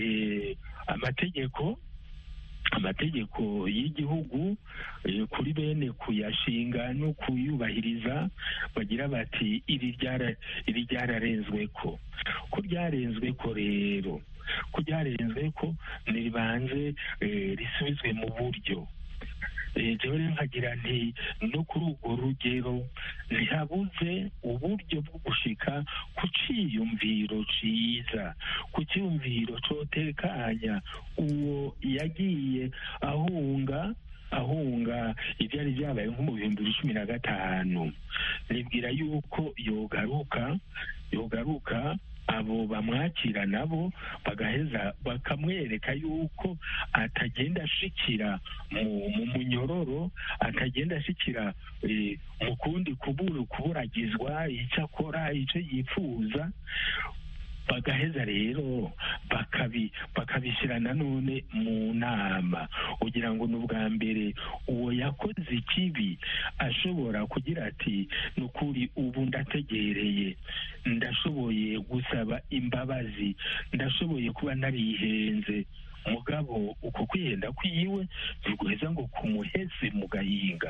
amategeko y'igihugu kuri bene kuyashinga no kuyubahiriza bagira bati iri ryararenzweko. Ko ryarenzweko rero, niribanze risubizwe mu buryo. Jewe nkagira nti no kuri urwo rugero ntihabuze uburyo bwo gushika ku ciyumviro ciza, ku ciyumviro cotekanya uwo yagiye ahunga ivyari vyabaye nko mu 2015. Nibwira yuko yogaruka abo abo bamwakira nabo bagaheza bakamwereka yuko atagenda ashikira mu munyororo, atagenda ashikira mu kundi kuburagizwa icyo akora, icyo yifuza. Bagaheza rero bakabishyira nanone mu nama kugira ngo n'ubwa mbere uwo yakoze ikibi ashobora kugira ati ni ukuri ubu ndategereye, ndashoboye gusaba imbabazi, ndashoboye kuba narihenze. Mugabo uko kwihenda kwiwe biguheza ngo kumuheze mu gahinga.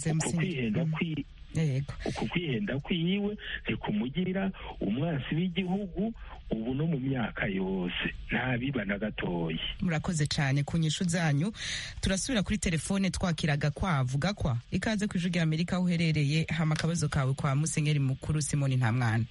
Uko kwihenda kwiwe ntikumugira umwansi w'igihugu ubu no mu myaka yose, ntabiba na gatoya. Murakoze cyane ku nyishu zanyu. Turasubira kuri telefone twakira Gakwavu. Gakwa, ikaze ku Ijwi ry'Amerika aho uherereye, hama akabazo kawe kwa Musenyeri Mukuru Simoni Ntamwana.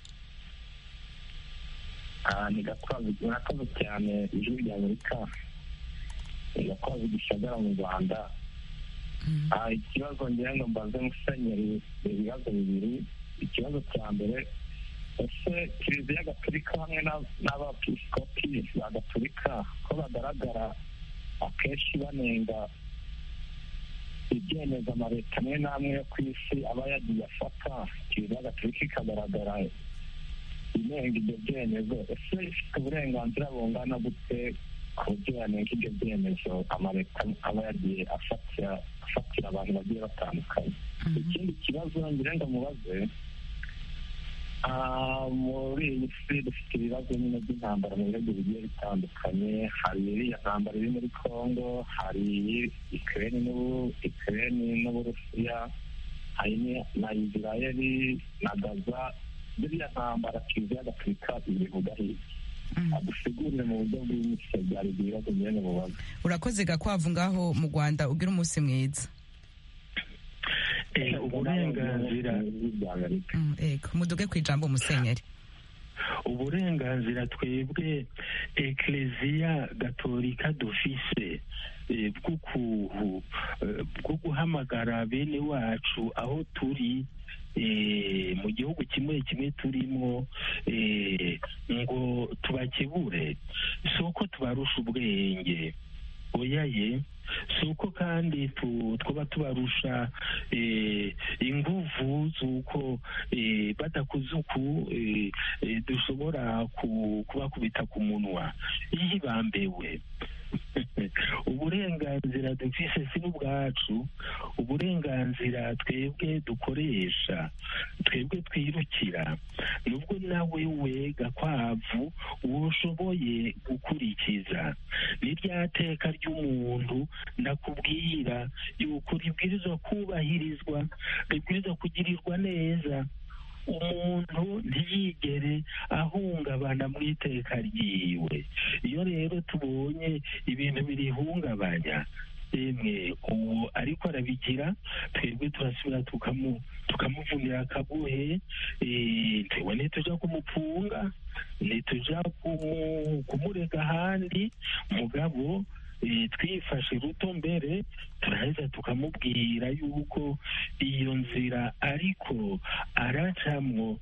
Ni Gakwavu. Murakoze cyane Ijwi ry'Amerika. Gakwavu Gisagara mu Rwanda. Ikibazo ngira ngo mbaze Musenyeri ibibazo bibiri. Ikibazo cya mbere, ese Kiliziya Gatolika hamwe n'abepiskopi ba Gatolika ko bagaragara akenshi banenga ibyemezo amaleta amwe n'amwe yo ku isi aba yagiye afata, Kiliziya Gatolika ikagaragara inenga ibyo byemezo, ese ifite uburenganzira bungana gute ku buryo yanenga ibyo byemezo amaleta aba yagiye afatira abantu bagiye batandukanye? Ikindi kibazo ngira ngo mubaze, muri iyi si dufite ibibazo nyine by'intambara mu bihugu bigiye bitandukanye. Hari iriya ntambara iri muri Congo, hari Ukraine n'Uburusiya, hari na Israeli na Gaza. Biriya ntambara Kiliziya Gatolika ibivuga hirya, adusigurire mu buryo bw'imico byari ibibazo nyine mubaze. Urakoze Gakwavu ngaho mu Rwanda, ugira umunsi mwiza. Uburenganzira muduge ku ijambo Musenyeri. Uburenganzira twebwe Ekleziya Gatolika dufise bwo guhamagara bene wacu aho turi mu gihugu kimwe kimwe turimo ngo tubakebure, si uko tubarusha ubwenge, oyaye, si uko kandi twaba tubarusha inguvu z'uko badakoze uku dushobora kubakubita ku munwa. Iyo bambewe uburenganzira dufise si n'ubwacu, uburenganzira twebwe dukoresha, twebwe twirukira, nubwo nawe we Gakwavu woshoboye gukurikiza ni rya teka ry'umuntu ndakubwira yuko ribwirizwa kubahirizwa, ribwirizwa kugirirwa neza. Umuntu ntiyigere ahungabana mu iteka ryiwe. Iyo rero tubonye ibintu birihungabanya, uwo ariko arabigira, twebwe turasubira tukamuvunira akagohe. Tewe ntituja kumupfunga, ntituja kumurega ahandi, mugabo twifashe ruto mbere turaheza tukamubwira yuko iyo nzira ariko aracamwo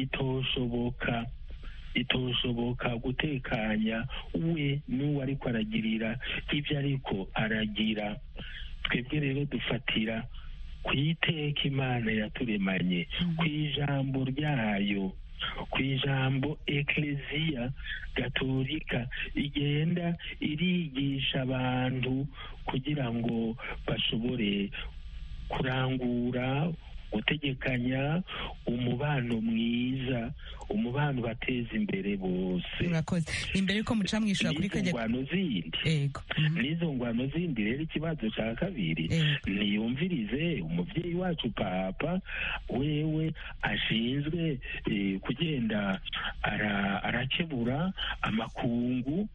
itoshoboka gutekanya we n'uwo ariko aragirira ibyo ariko aragira. Twebwe rero dufatira ku iteka Imana yaturemanye, ku ijambo ryayo, ku ijambo Ekleziya Gatolika igenda irigisha abantu kugira ngo bashobore kurangura, gutegekanya umubano mwiza, umubano bateza imbere bose. Murakoze. Imbere yuko muca mwishura kuri ngwano zindi, n'izo ngwano zindi rero ikibazo cya kabiri, niyumvirize umuvyeyi wacu Papa wewe ashinzwe kugenda arakebura amakungu,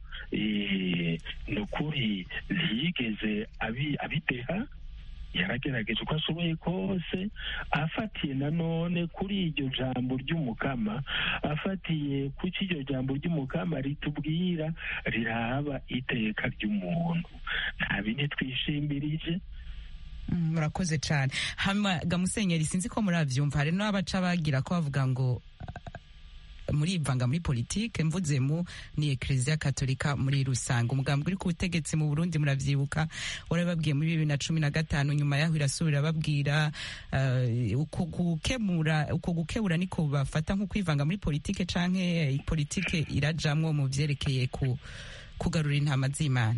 nukuri ntiyigeze abideha, yaragerageje uko ashoboye kose, afatiye nanone kuri iryo jambo ry'umukama, afatiye kuki iryo jambo ry'umukama ritubwira riraba iteka ry'umuntu. Nta bindi twishimbirije. Murakoze cyane. Hama Musenyeri, sinzi ko muravyumva, hari n'abaca bagira ko bavuga ngo murivanga muri politike mvuzemo ni Eklezia Katolika muri rusange. Umugambi uri ku butegetsi mu Burundi muravyibuka warababwiye muri 2015, nyuma yaho irasubira babwira uko gukebura niko bafata nko kwivanga muri politike canke politike irajamwo mu vyerekeye kugarura intama z'Imana.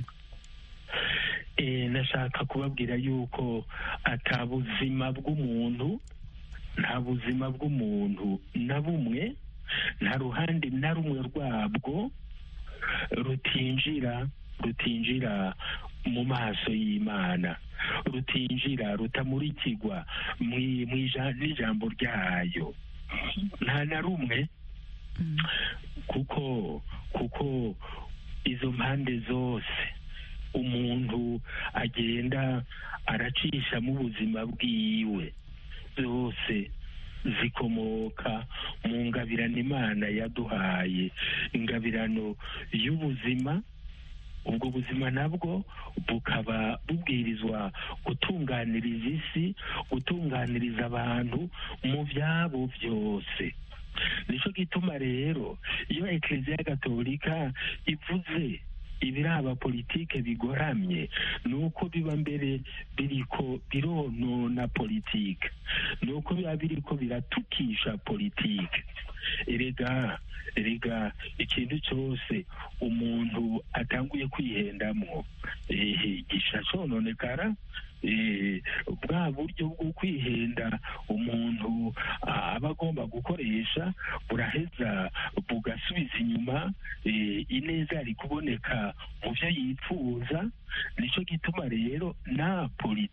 Nashaka kubabwira yuko ata buzima bw'umuntu, nta buzima bw'umuntu na bumwe, nta ruhande na rumwe rwabwo rutinjira mu maso y'Imana, rutamurikirwa n'ijambo ryayo, nta na rumwe, kuko izo mpande zose umuntu agenda aracisha mu buzima bwiwe zose zikomoka mu ngabirano Imana yaduhaye, ingabirano y'ubuzima. Ubwo buzima nabwo bukaba bubwirizwa gutunganiriza isi, gutunganiriza abantu mu byabo byose. Nico gituma rero iyo Eklezia Gatolika ivuze ibiraba politike bigoramye, nuko biba mbere biriko bironona politike, nuko biba biriko biratukisha politike. Erega ikintu cyose umuntu atanguye kwihendamwo gisha cononekara. Bwa buryo bwo kwihenda umuntu aba agomba gukoresha buraheza bugasubiza inyuma ineza yari kuboneka mu byo yipfuza. Nico gituma rero na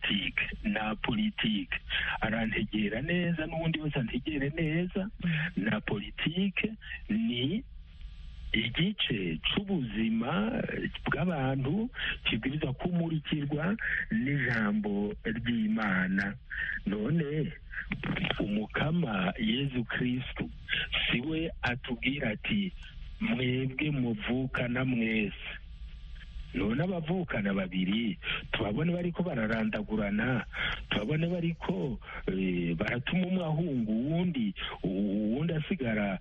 politike arantegera neza, n'ubundi wese antegere neza. Na politike ni igice c'ubuzima bw'abantu kibwiriza kumurikirwa n'ijambo ry'Imana. None umukama Yezu Kristu siwe atubwira ati mwebwe muvukana mwese. None abavukana babiri tubabone bariko bararandagurana, tubabone bariko baratuma umwe ahunga uwundi asigara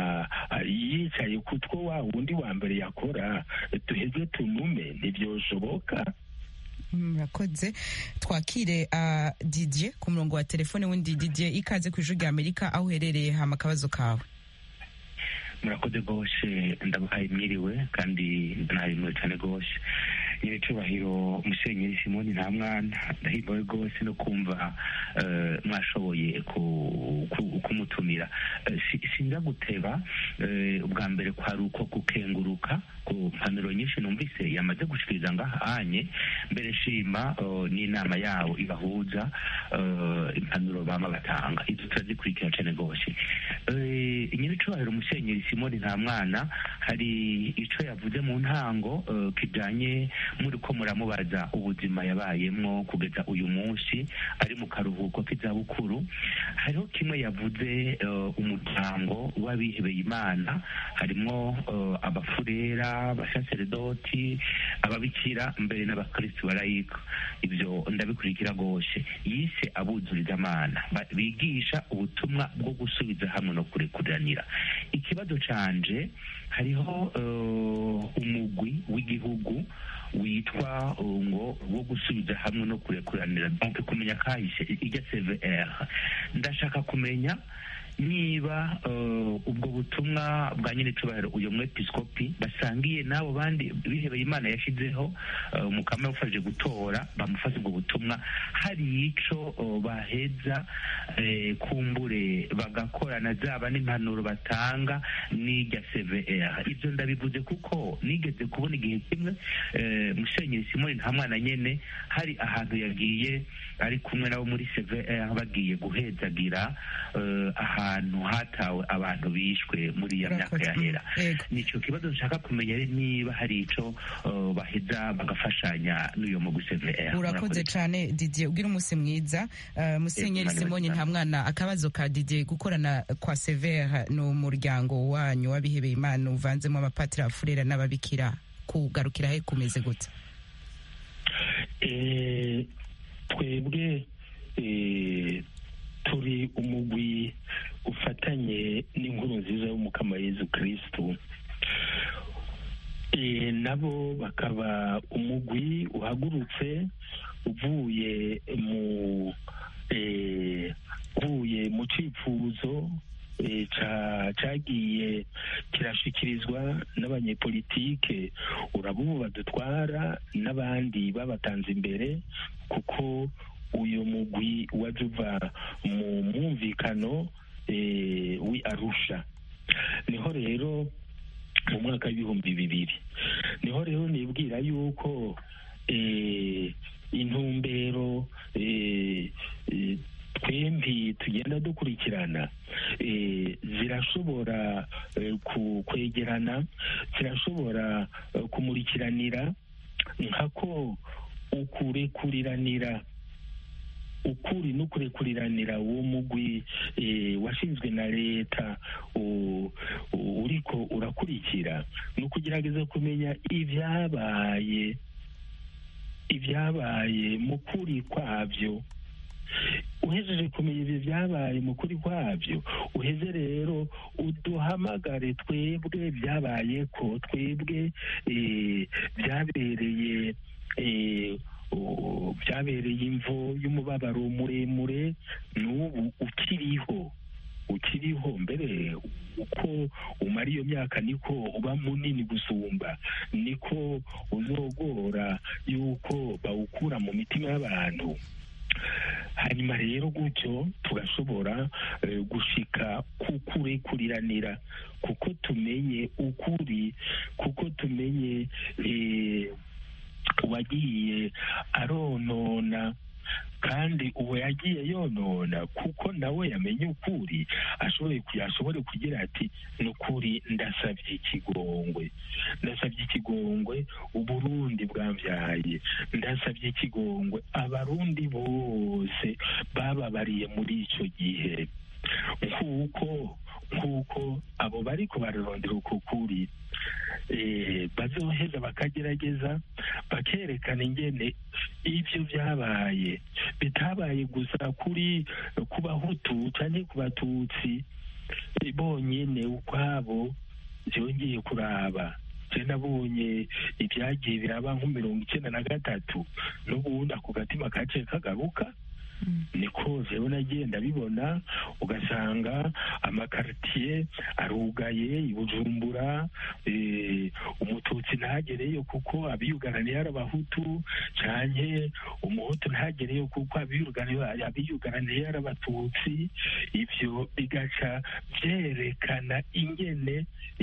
yicaye kutwo wa wundi wa mbere yakora, tuheze tunume, ntibyoshoboka. Murakoze. Twakire Didier ku murongo wa telefone. Wundi Didier, ikaze ku Ijwi ry'Amerika, aho uherereye hama akabazo kawe. Murakoze gose, ndabahaye mwiriwe kandi nahimwe cyane gose. Nyine cyubahiro Musenyeri Simoni Ntamwana, ndahimwe gose no kumva mwashoboye kumutumira. Sinza guteba, ubwa mbere kwari uko gukenguruka ku mpanuro nyinshi numvise yamaze gushikiriza ngahanye. Mbere shima n'inama yawo ibahuza, impanuro bama batanga izo turazikurikira cyane gose. Nyine cyubahiro Musenyeri Simoni Ntamwana, hari ico yavuze mu ntango kijanye muri ko muramubaza ubuzima yabayemwo kugeza uyu munsi ari mu karuhuko k'izabukuru. Hariho kimwe yavuze, umuryango w'abihebeye Imana, harimwo abafurera, abasaserdoti, ababikira, mbere n'abakristo barayika. Ibyo ndabikurikira gose. Yise abuzuriza Imana bigisha ubutumwa bwo gusubiza hamwe no kurekuranira. Ikibazo canje, hariho umugwi w'igihugu witwa ngo wo gusubiza hamwe no kurekuranira, donc kumenya kahise ijya CVR. Ndashaka kumenya niba ubwo butumwa bwa nyine cubahiro uyu mwepiskopi basangiye nabo bandi bihebeye Imana yashizeho, umukama ufashe gutora bamufashe ubwo butumwa, hari ico baheza kumbure bagakorana zaba n'impanuro batanga n'ijya CVR. Ibyo ndabivuze kuko nigeze kubona igihe kimwe Musenyeri Simoni Ntamwana nyene hari ahantu yagiye ari kumwe nabo muri CVR bagiye guhezagira ahantu hatawe abantu bishwe muri ya myaka yahera. Nico kibazo nshaka kumenya niba hari ico baheza bagafashanya n'uyo mu CVR. Urakoze cyane Didier, ugira umunsi mwiza. Musenyeri Simoni Ntamwana, akabazo ka Didier, gukorana kwa CVR no muryango wanyu wabihebeye Imana uvanzemo abapatiri, abafurera n'ababikira, kugarukira he kumeze gute? Twebwe turi umugwi ufatanye n'inkuru nziza y'umukama Yezu Kristu, nabo bakaba umugwi uhagurutse uvuye mu cyifuzo cagiye kirashikirizwa n'abanyepolitike urabubu badutwara n'abandi babatanze imbere, kuko uyu mugwi waje uva mu mwumvikano wi Arusha. Niho rero mu mwaka w'ibihumbi 2000 niho rero nibwira yuko intumbero twembi tugenda dukurikirana zirashobora kwegerana, zirashobora kumurikiranira, nkako ukuri n'ukurekuriranira uwo mugwi washinzwe na leta uriko urakurikira ni ukugerageza kumenya ibyabaye mu kuri kwabyo. Uhejeje kumenya ibyo byabaye mu kuri kwabyo, uheze rero uduhamagare twebwe byabaye ko twebwe byabereye imvo y'umubabaro muremure, n'ubu ukiriho mbere uko umara iyo myaka niko uba munini gusumba, niko uzogora yuko bawukura mu mitima y'abantu. Hanyuma rero gutyo tugashobora gushika kukurekuriranira, kuko tumenye ukuri, kuko tumenye uwagiye aronona, kandi uwo yagiye yonona kuko nawe yamenye ukuri ashobore kugira ati nukuri ndasabye ikigongwe Uburundi bwambyaye, ndasabye ikigongwe abarundi bose bababariye muri icyo gihe, nk'uko abo bariko bararondera uko kuri bazoheza bakagerageza bakerekana ingene ibyo byabaye bitabaye gusa ku bahutu cyane ku batutsi bonyine ukwabo. byongeye kuraba nabonye ibyagiye biraba nko 1993 n'ubundi ako gatima kaciye kagaruka, niko jewe nagenda bibona, ugasanga amakartier arugaye i Bujumbura, umututsi ntagereyo kuko abiyugaraniye ari abahutu, canke umuhutu ntagereyo kuko abiyugaraniye ari abatutsi. Ivyo bigaca vyerekana ingene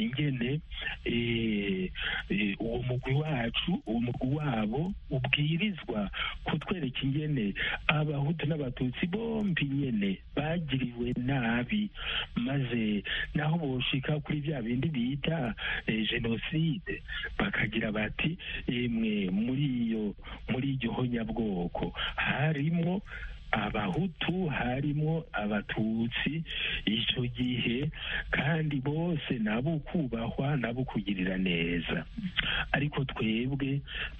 uwo mugwi wabo ubwirizwa kutwereka ingene abahutu n'abatutsi bombi nyene bagiriwe nabi, maze naho boshika kuri bya bindi bita genocide bakagira bati emwe muri iryo honyabwoko harimwo abahutu, harimo abatutsi icyo gihe, kandi bose nabo kubahwa, nabo kugirira neza. Ariko twebwe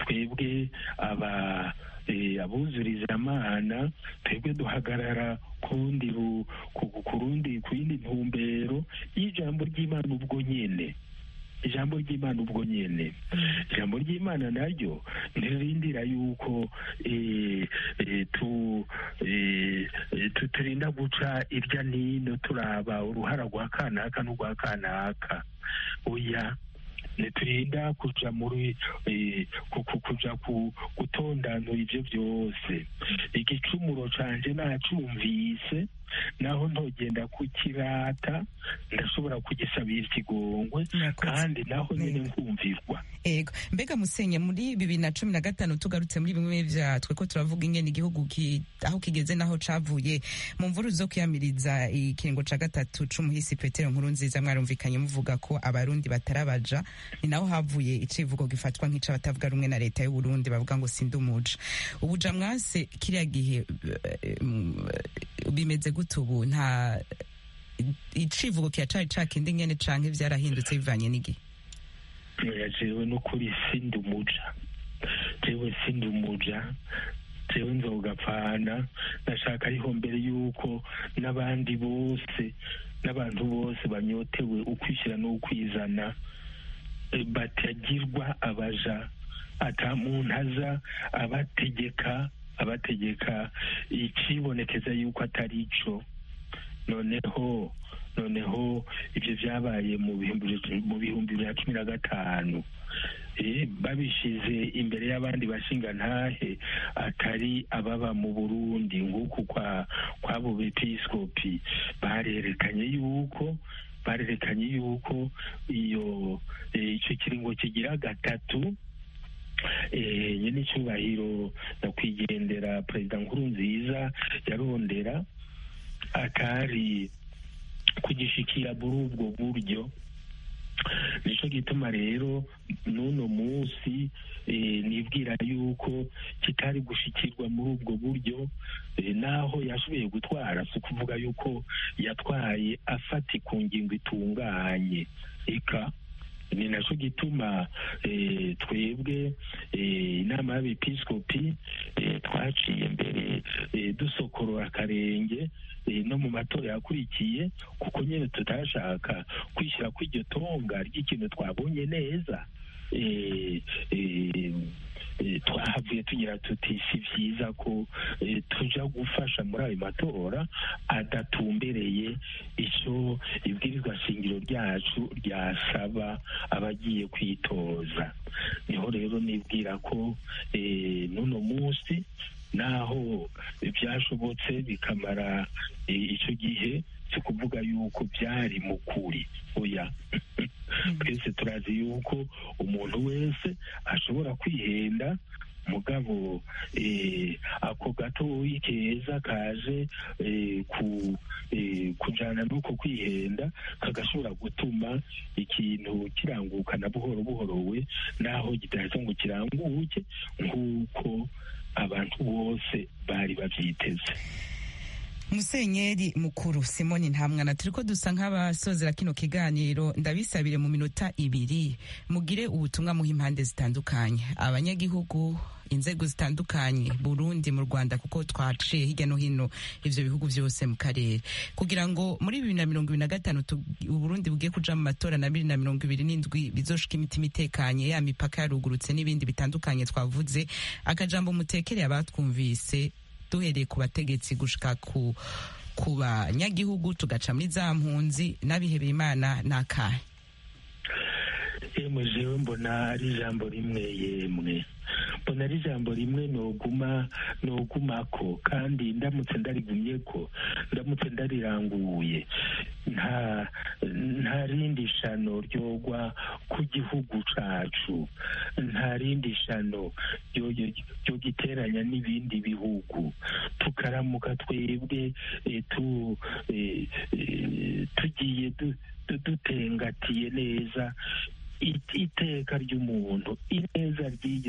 abuzuriza amana, twebwe duhagarara ku yindi ntumbero y'ijambo ry'Imana ubwo nyene. Ijambo ry'Imana naryo ntirindira yuko turinda guca irya nino turaba uruhara rwa kanaka n'urwa kanaka. Oya, ntiturinda kuja gutondanura ivyo byose. Igicumuro canje nacumvise, naho ntogenda kukirata, ndashobora kugisabira ikigongwe, kandi naho nyine nkumvirwa. Ego, mbega Musenye, muri 2015 tugarutse muri bimwe vya tweko turavuga ingene igihugu aho kigeze naho cavuye mu mvuru zo kwiyamiriza ikiringo ca gatatu c'umuhisi Petero Nkurunziza, mwarumvikanye muvuga ko abarundi batarabaja, ni naho havuye icivugo gifatwa nk'ica batavuga rumwe na leta y'u Burundi, bavuga ngo sindumuja. Ubuja mwase kiriya gihe bimeze gute ubu? Nta icivugo kiracari cakindi nyene canke vyarahindutse bivanye n'igihe? Jewe no kuri sindumuja, jewe nzogapfana ndashaka ariho mbere yuko n'abandi bose n'abantu bose banyotewe ukwishyira n'ukwizana batagirwa abaja ata muntu aza abategeka ikibonekeza yuko atari ico. noneho ibyo byabaye mu bihumbi 2015 babishize imbere y'abandi bashingantahe atari ababa mu Burundi nguko kwabo bepiskopi barerekanye yuko iyo icyo kiringo kigira gatatu nyine icyubahiro nyakwigendera perezida Nkurunziza yarondera atari kugishikira muri ubwo buryo. Nico gituma rero n'uno munsi nibwira yuko kitari gushikirwa muri ubwo buryo, naho yashoboye gutwara si ukuvuga yuko yatwaye afati ku ngingo itunganye. Eka ni naco gituma twebwe inama y'abepiskopi twaciye mbere dusokorora akarenge no mu matora yakurikiye, kuko nyine tutashaka kwishyira kw'iryo tonga ry'ikintu twabonye neza. Twahavuye tugira tuti si byiza ko tuja gufasha muri ayo matora adatumbereye icyo ibwirizwa shingiro ryacu ryasaba abagiye kwitoza. Niho rero nibwira ko n'uno munsi naho byashobotse bikamara icyo gihe, si kuvuga yuko byari mu kuri, oya. Twese turazi yuko umuntu wese ashobora kwihenda, mugabo ako gatoyi keza kaje kujana n'uko kwihenda kagashobora gutuma ikintu kirangukana buhoro buhoro we, naho kidaheza ngo kiranguke nk'uko abantu bose bari bavyiteze. Musenyeri mukuru Simoni Ntamwana, turiko dusa nk'abasozera kino kiganiro, ndabisabire mu minota 2 mugire ubutumwa muha impande zitandukanye, abanyagihugu, inzego zitandukanye, Burundi, mu Rwanda, kuko twaciye hirya no hino ivyo bihugu vyose mu karere, kugira ngo muri 2025 Burundi bugiye kuja mu matora na 2027 bizoshika imitima itekanye, ya mipaka yarugurutse n'ibindi bitandukanye twavuze. Akajambo mutekereye abatwumvise, duhereye ku bategetsi gushika ku banyagihugu, tugaca muri za mpunzi n'abihebeye Imana, nakahe? Jewe mbona ari ijambo rimwe nogumako, kandi ndamutse ndarigumyeko, ndamutse ndariranguye, nta rindi shano ryogwa ku gihugu cacu, nta rindi shano ryo giteranya n'ibindi bihugu, tukaramuka twebwe tugiye dutengatiye neza iteka ry'umuntu, ineza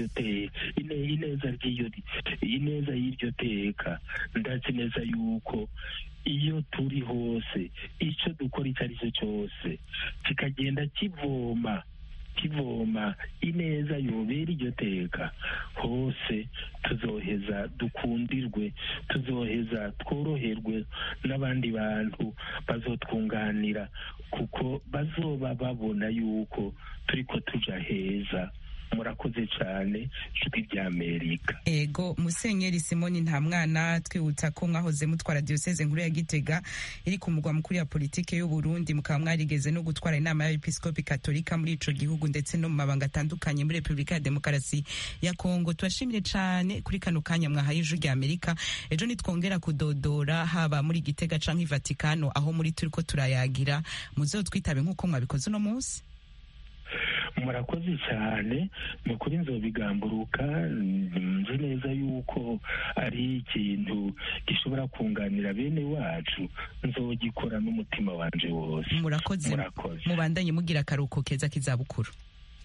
y'iryo teka. Ndazi neza yuko iyo turi hose, icyo dukora icyo ari cyo cyose kikagenda kivoma ineza yobera iryo teka, hose tuzoheza dukundirwe, tuzoheza tworoherwe, n'abandi bantu bazotwunganira, kuko bazoba babona yuko turiko tuja heza. Murakoze cyane ijwi ry'Amerika. Ego Musenyeri Simoni Ntamwana, twibutsa ko mwahoze mutwara diocese nkuru ya Gitega iri ku mugwa mukuru ya politike y'u Burundi, mukaba mwarigeze no gutwara inama y'abepiskopi katolika muri ico gihugu ndetse no mu mabanga atandukanye muri Republika ya Demokarasi ya Kongo. Twashimire cyane kuri kano kanya mwahaye ijwi ry'Amerika. Ejo nitwongera kudodora haba muri Gitega canke i Vatikano aho muri turiko turayagira, muzotwitabe nk'uko mwabikoze uno munsi. Murakoze cyane, mukuri nzobigamburuka, nzi neza yuko ari ikintu gishobora kunganira bene wacu, nzogikora n'umutima wanje wose. Murakoze. Mubandanye mugira akaruhuko keza k'izabukuru.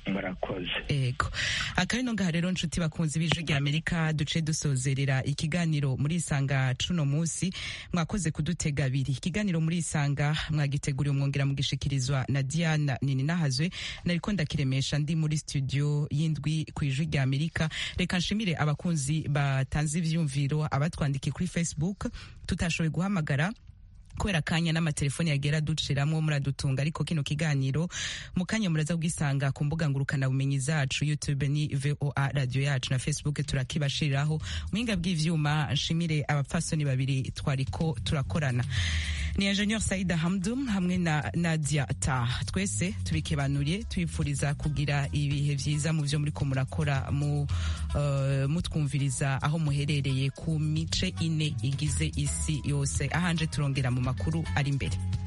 murakoze. Ego akabino ngaha rero nshuti bakunzi b'Ijwi rya Amerika duce dusozerera ikiganiro muri Isanga cuno musi. Mwakoze kudutega abiri. Ikiganiro muri Isanga mwagiteguriye umwongera mugishikirizwa na Diana Nininahazwe, nariko ndakiremesha ndi muri studio y'indwi ku Ijwi rya Amerika. Reka nshimire abakunzi batanze ivyumviro, abatwandikiye kuri Facebook tutashoboye guhamagara kubera kanya n'amatelefoni yagera duciramwo muradutunga, ariko kino kiganiro mu kanya muraza kugisanga ku mbuga ngurukana bumenyi zacu. YouTube ni VOA radio yacu na Facebook turakibashiriraho. Muhinga bw'ivyuma nshimire abapfasoni babiri twariko turakorana, ni Engineer Saida Hamdum hamwe na Nadia Ta. Twese tubikebanuriye twipfuriza kugira ibihe vyiza mu vyo muriko murakora mutwumviriza aho muherereye ku mice ine igize isi yose. Ahanje turongera mu makuru ari imbere.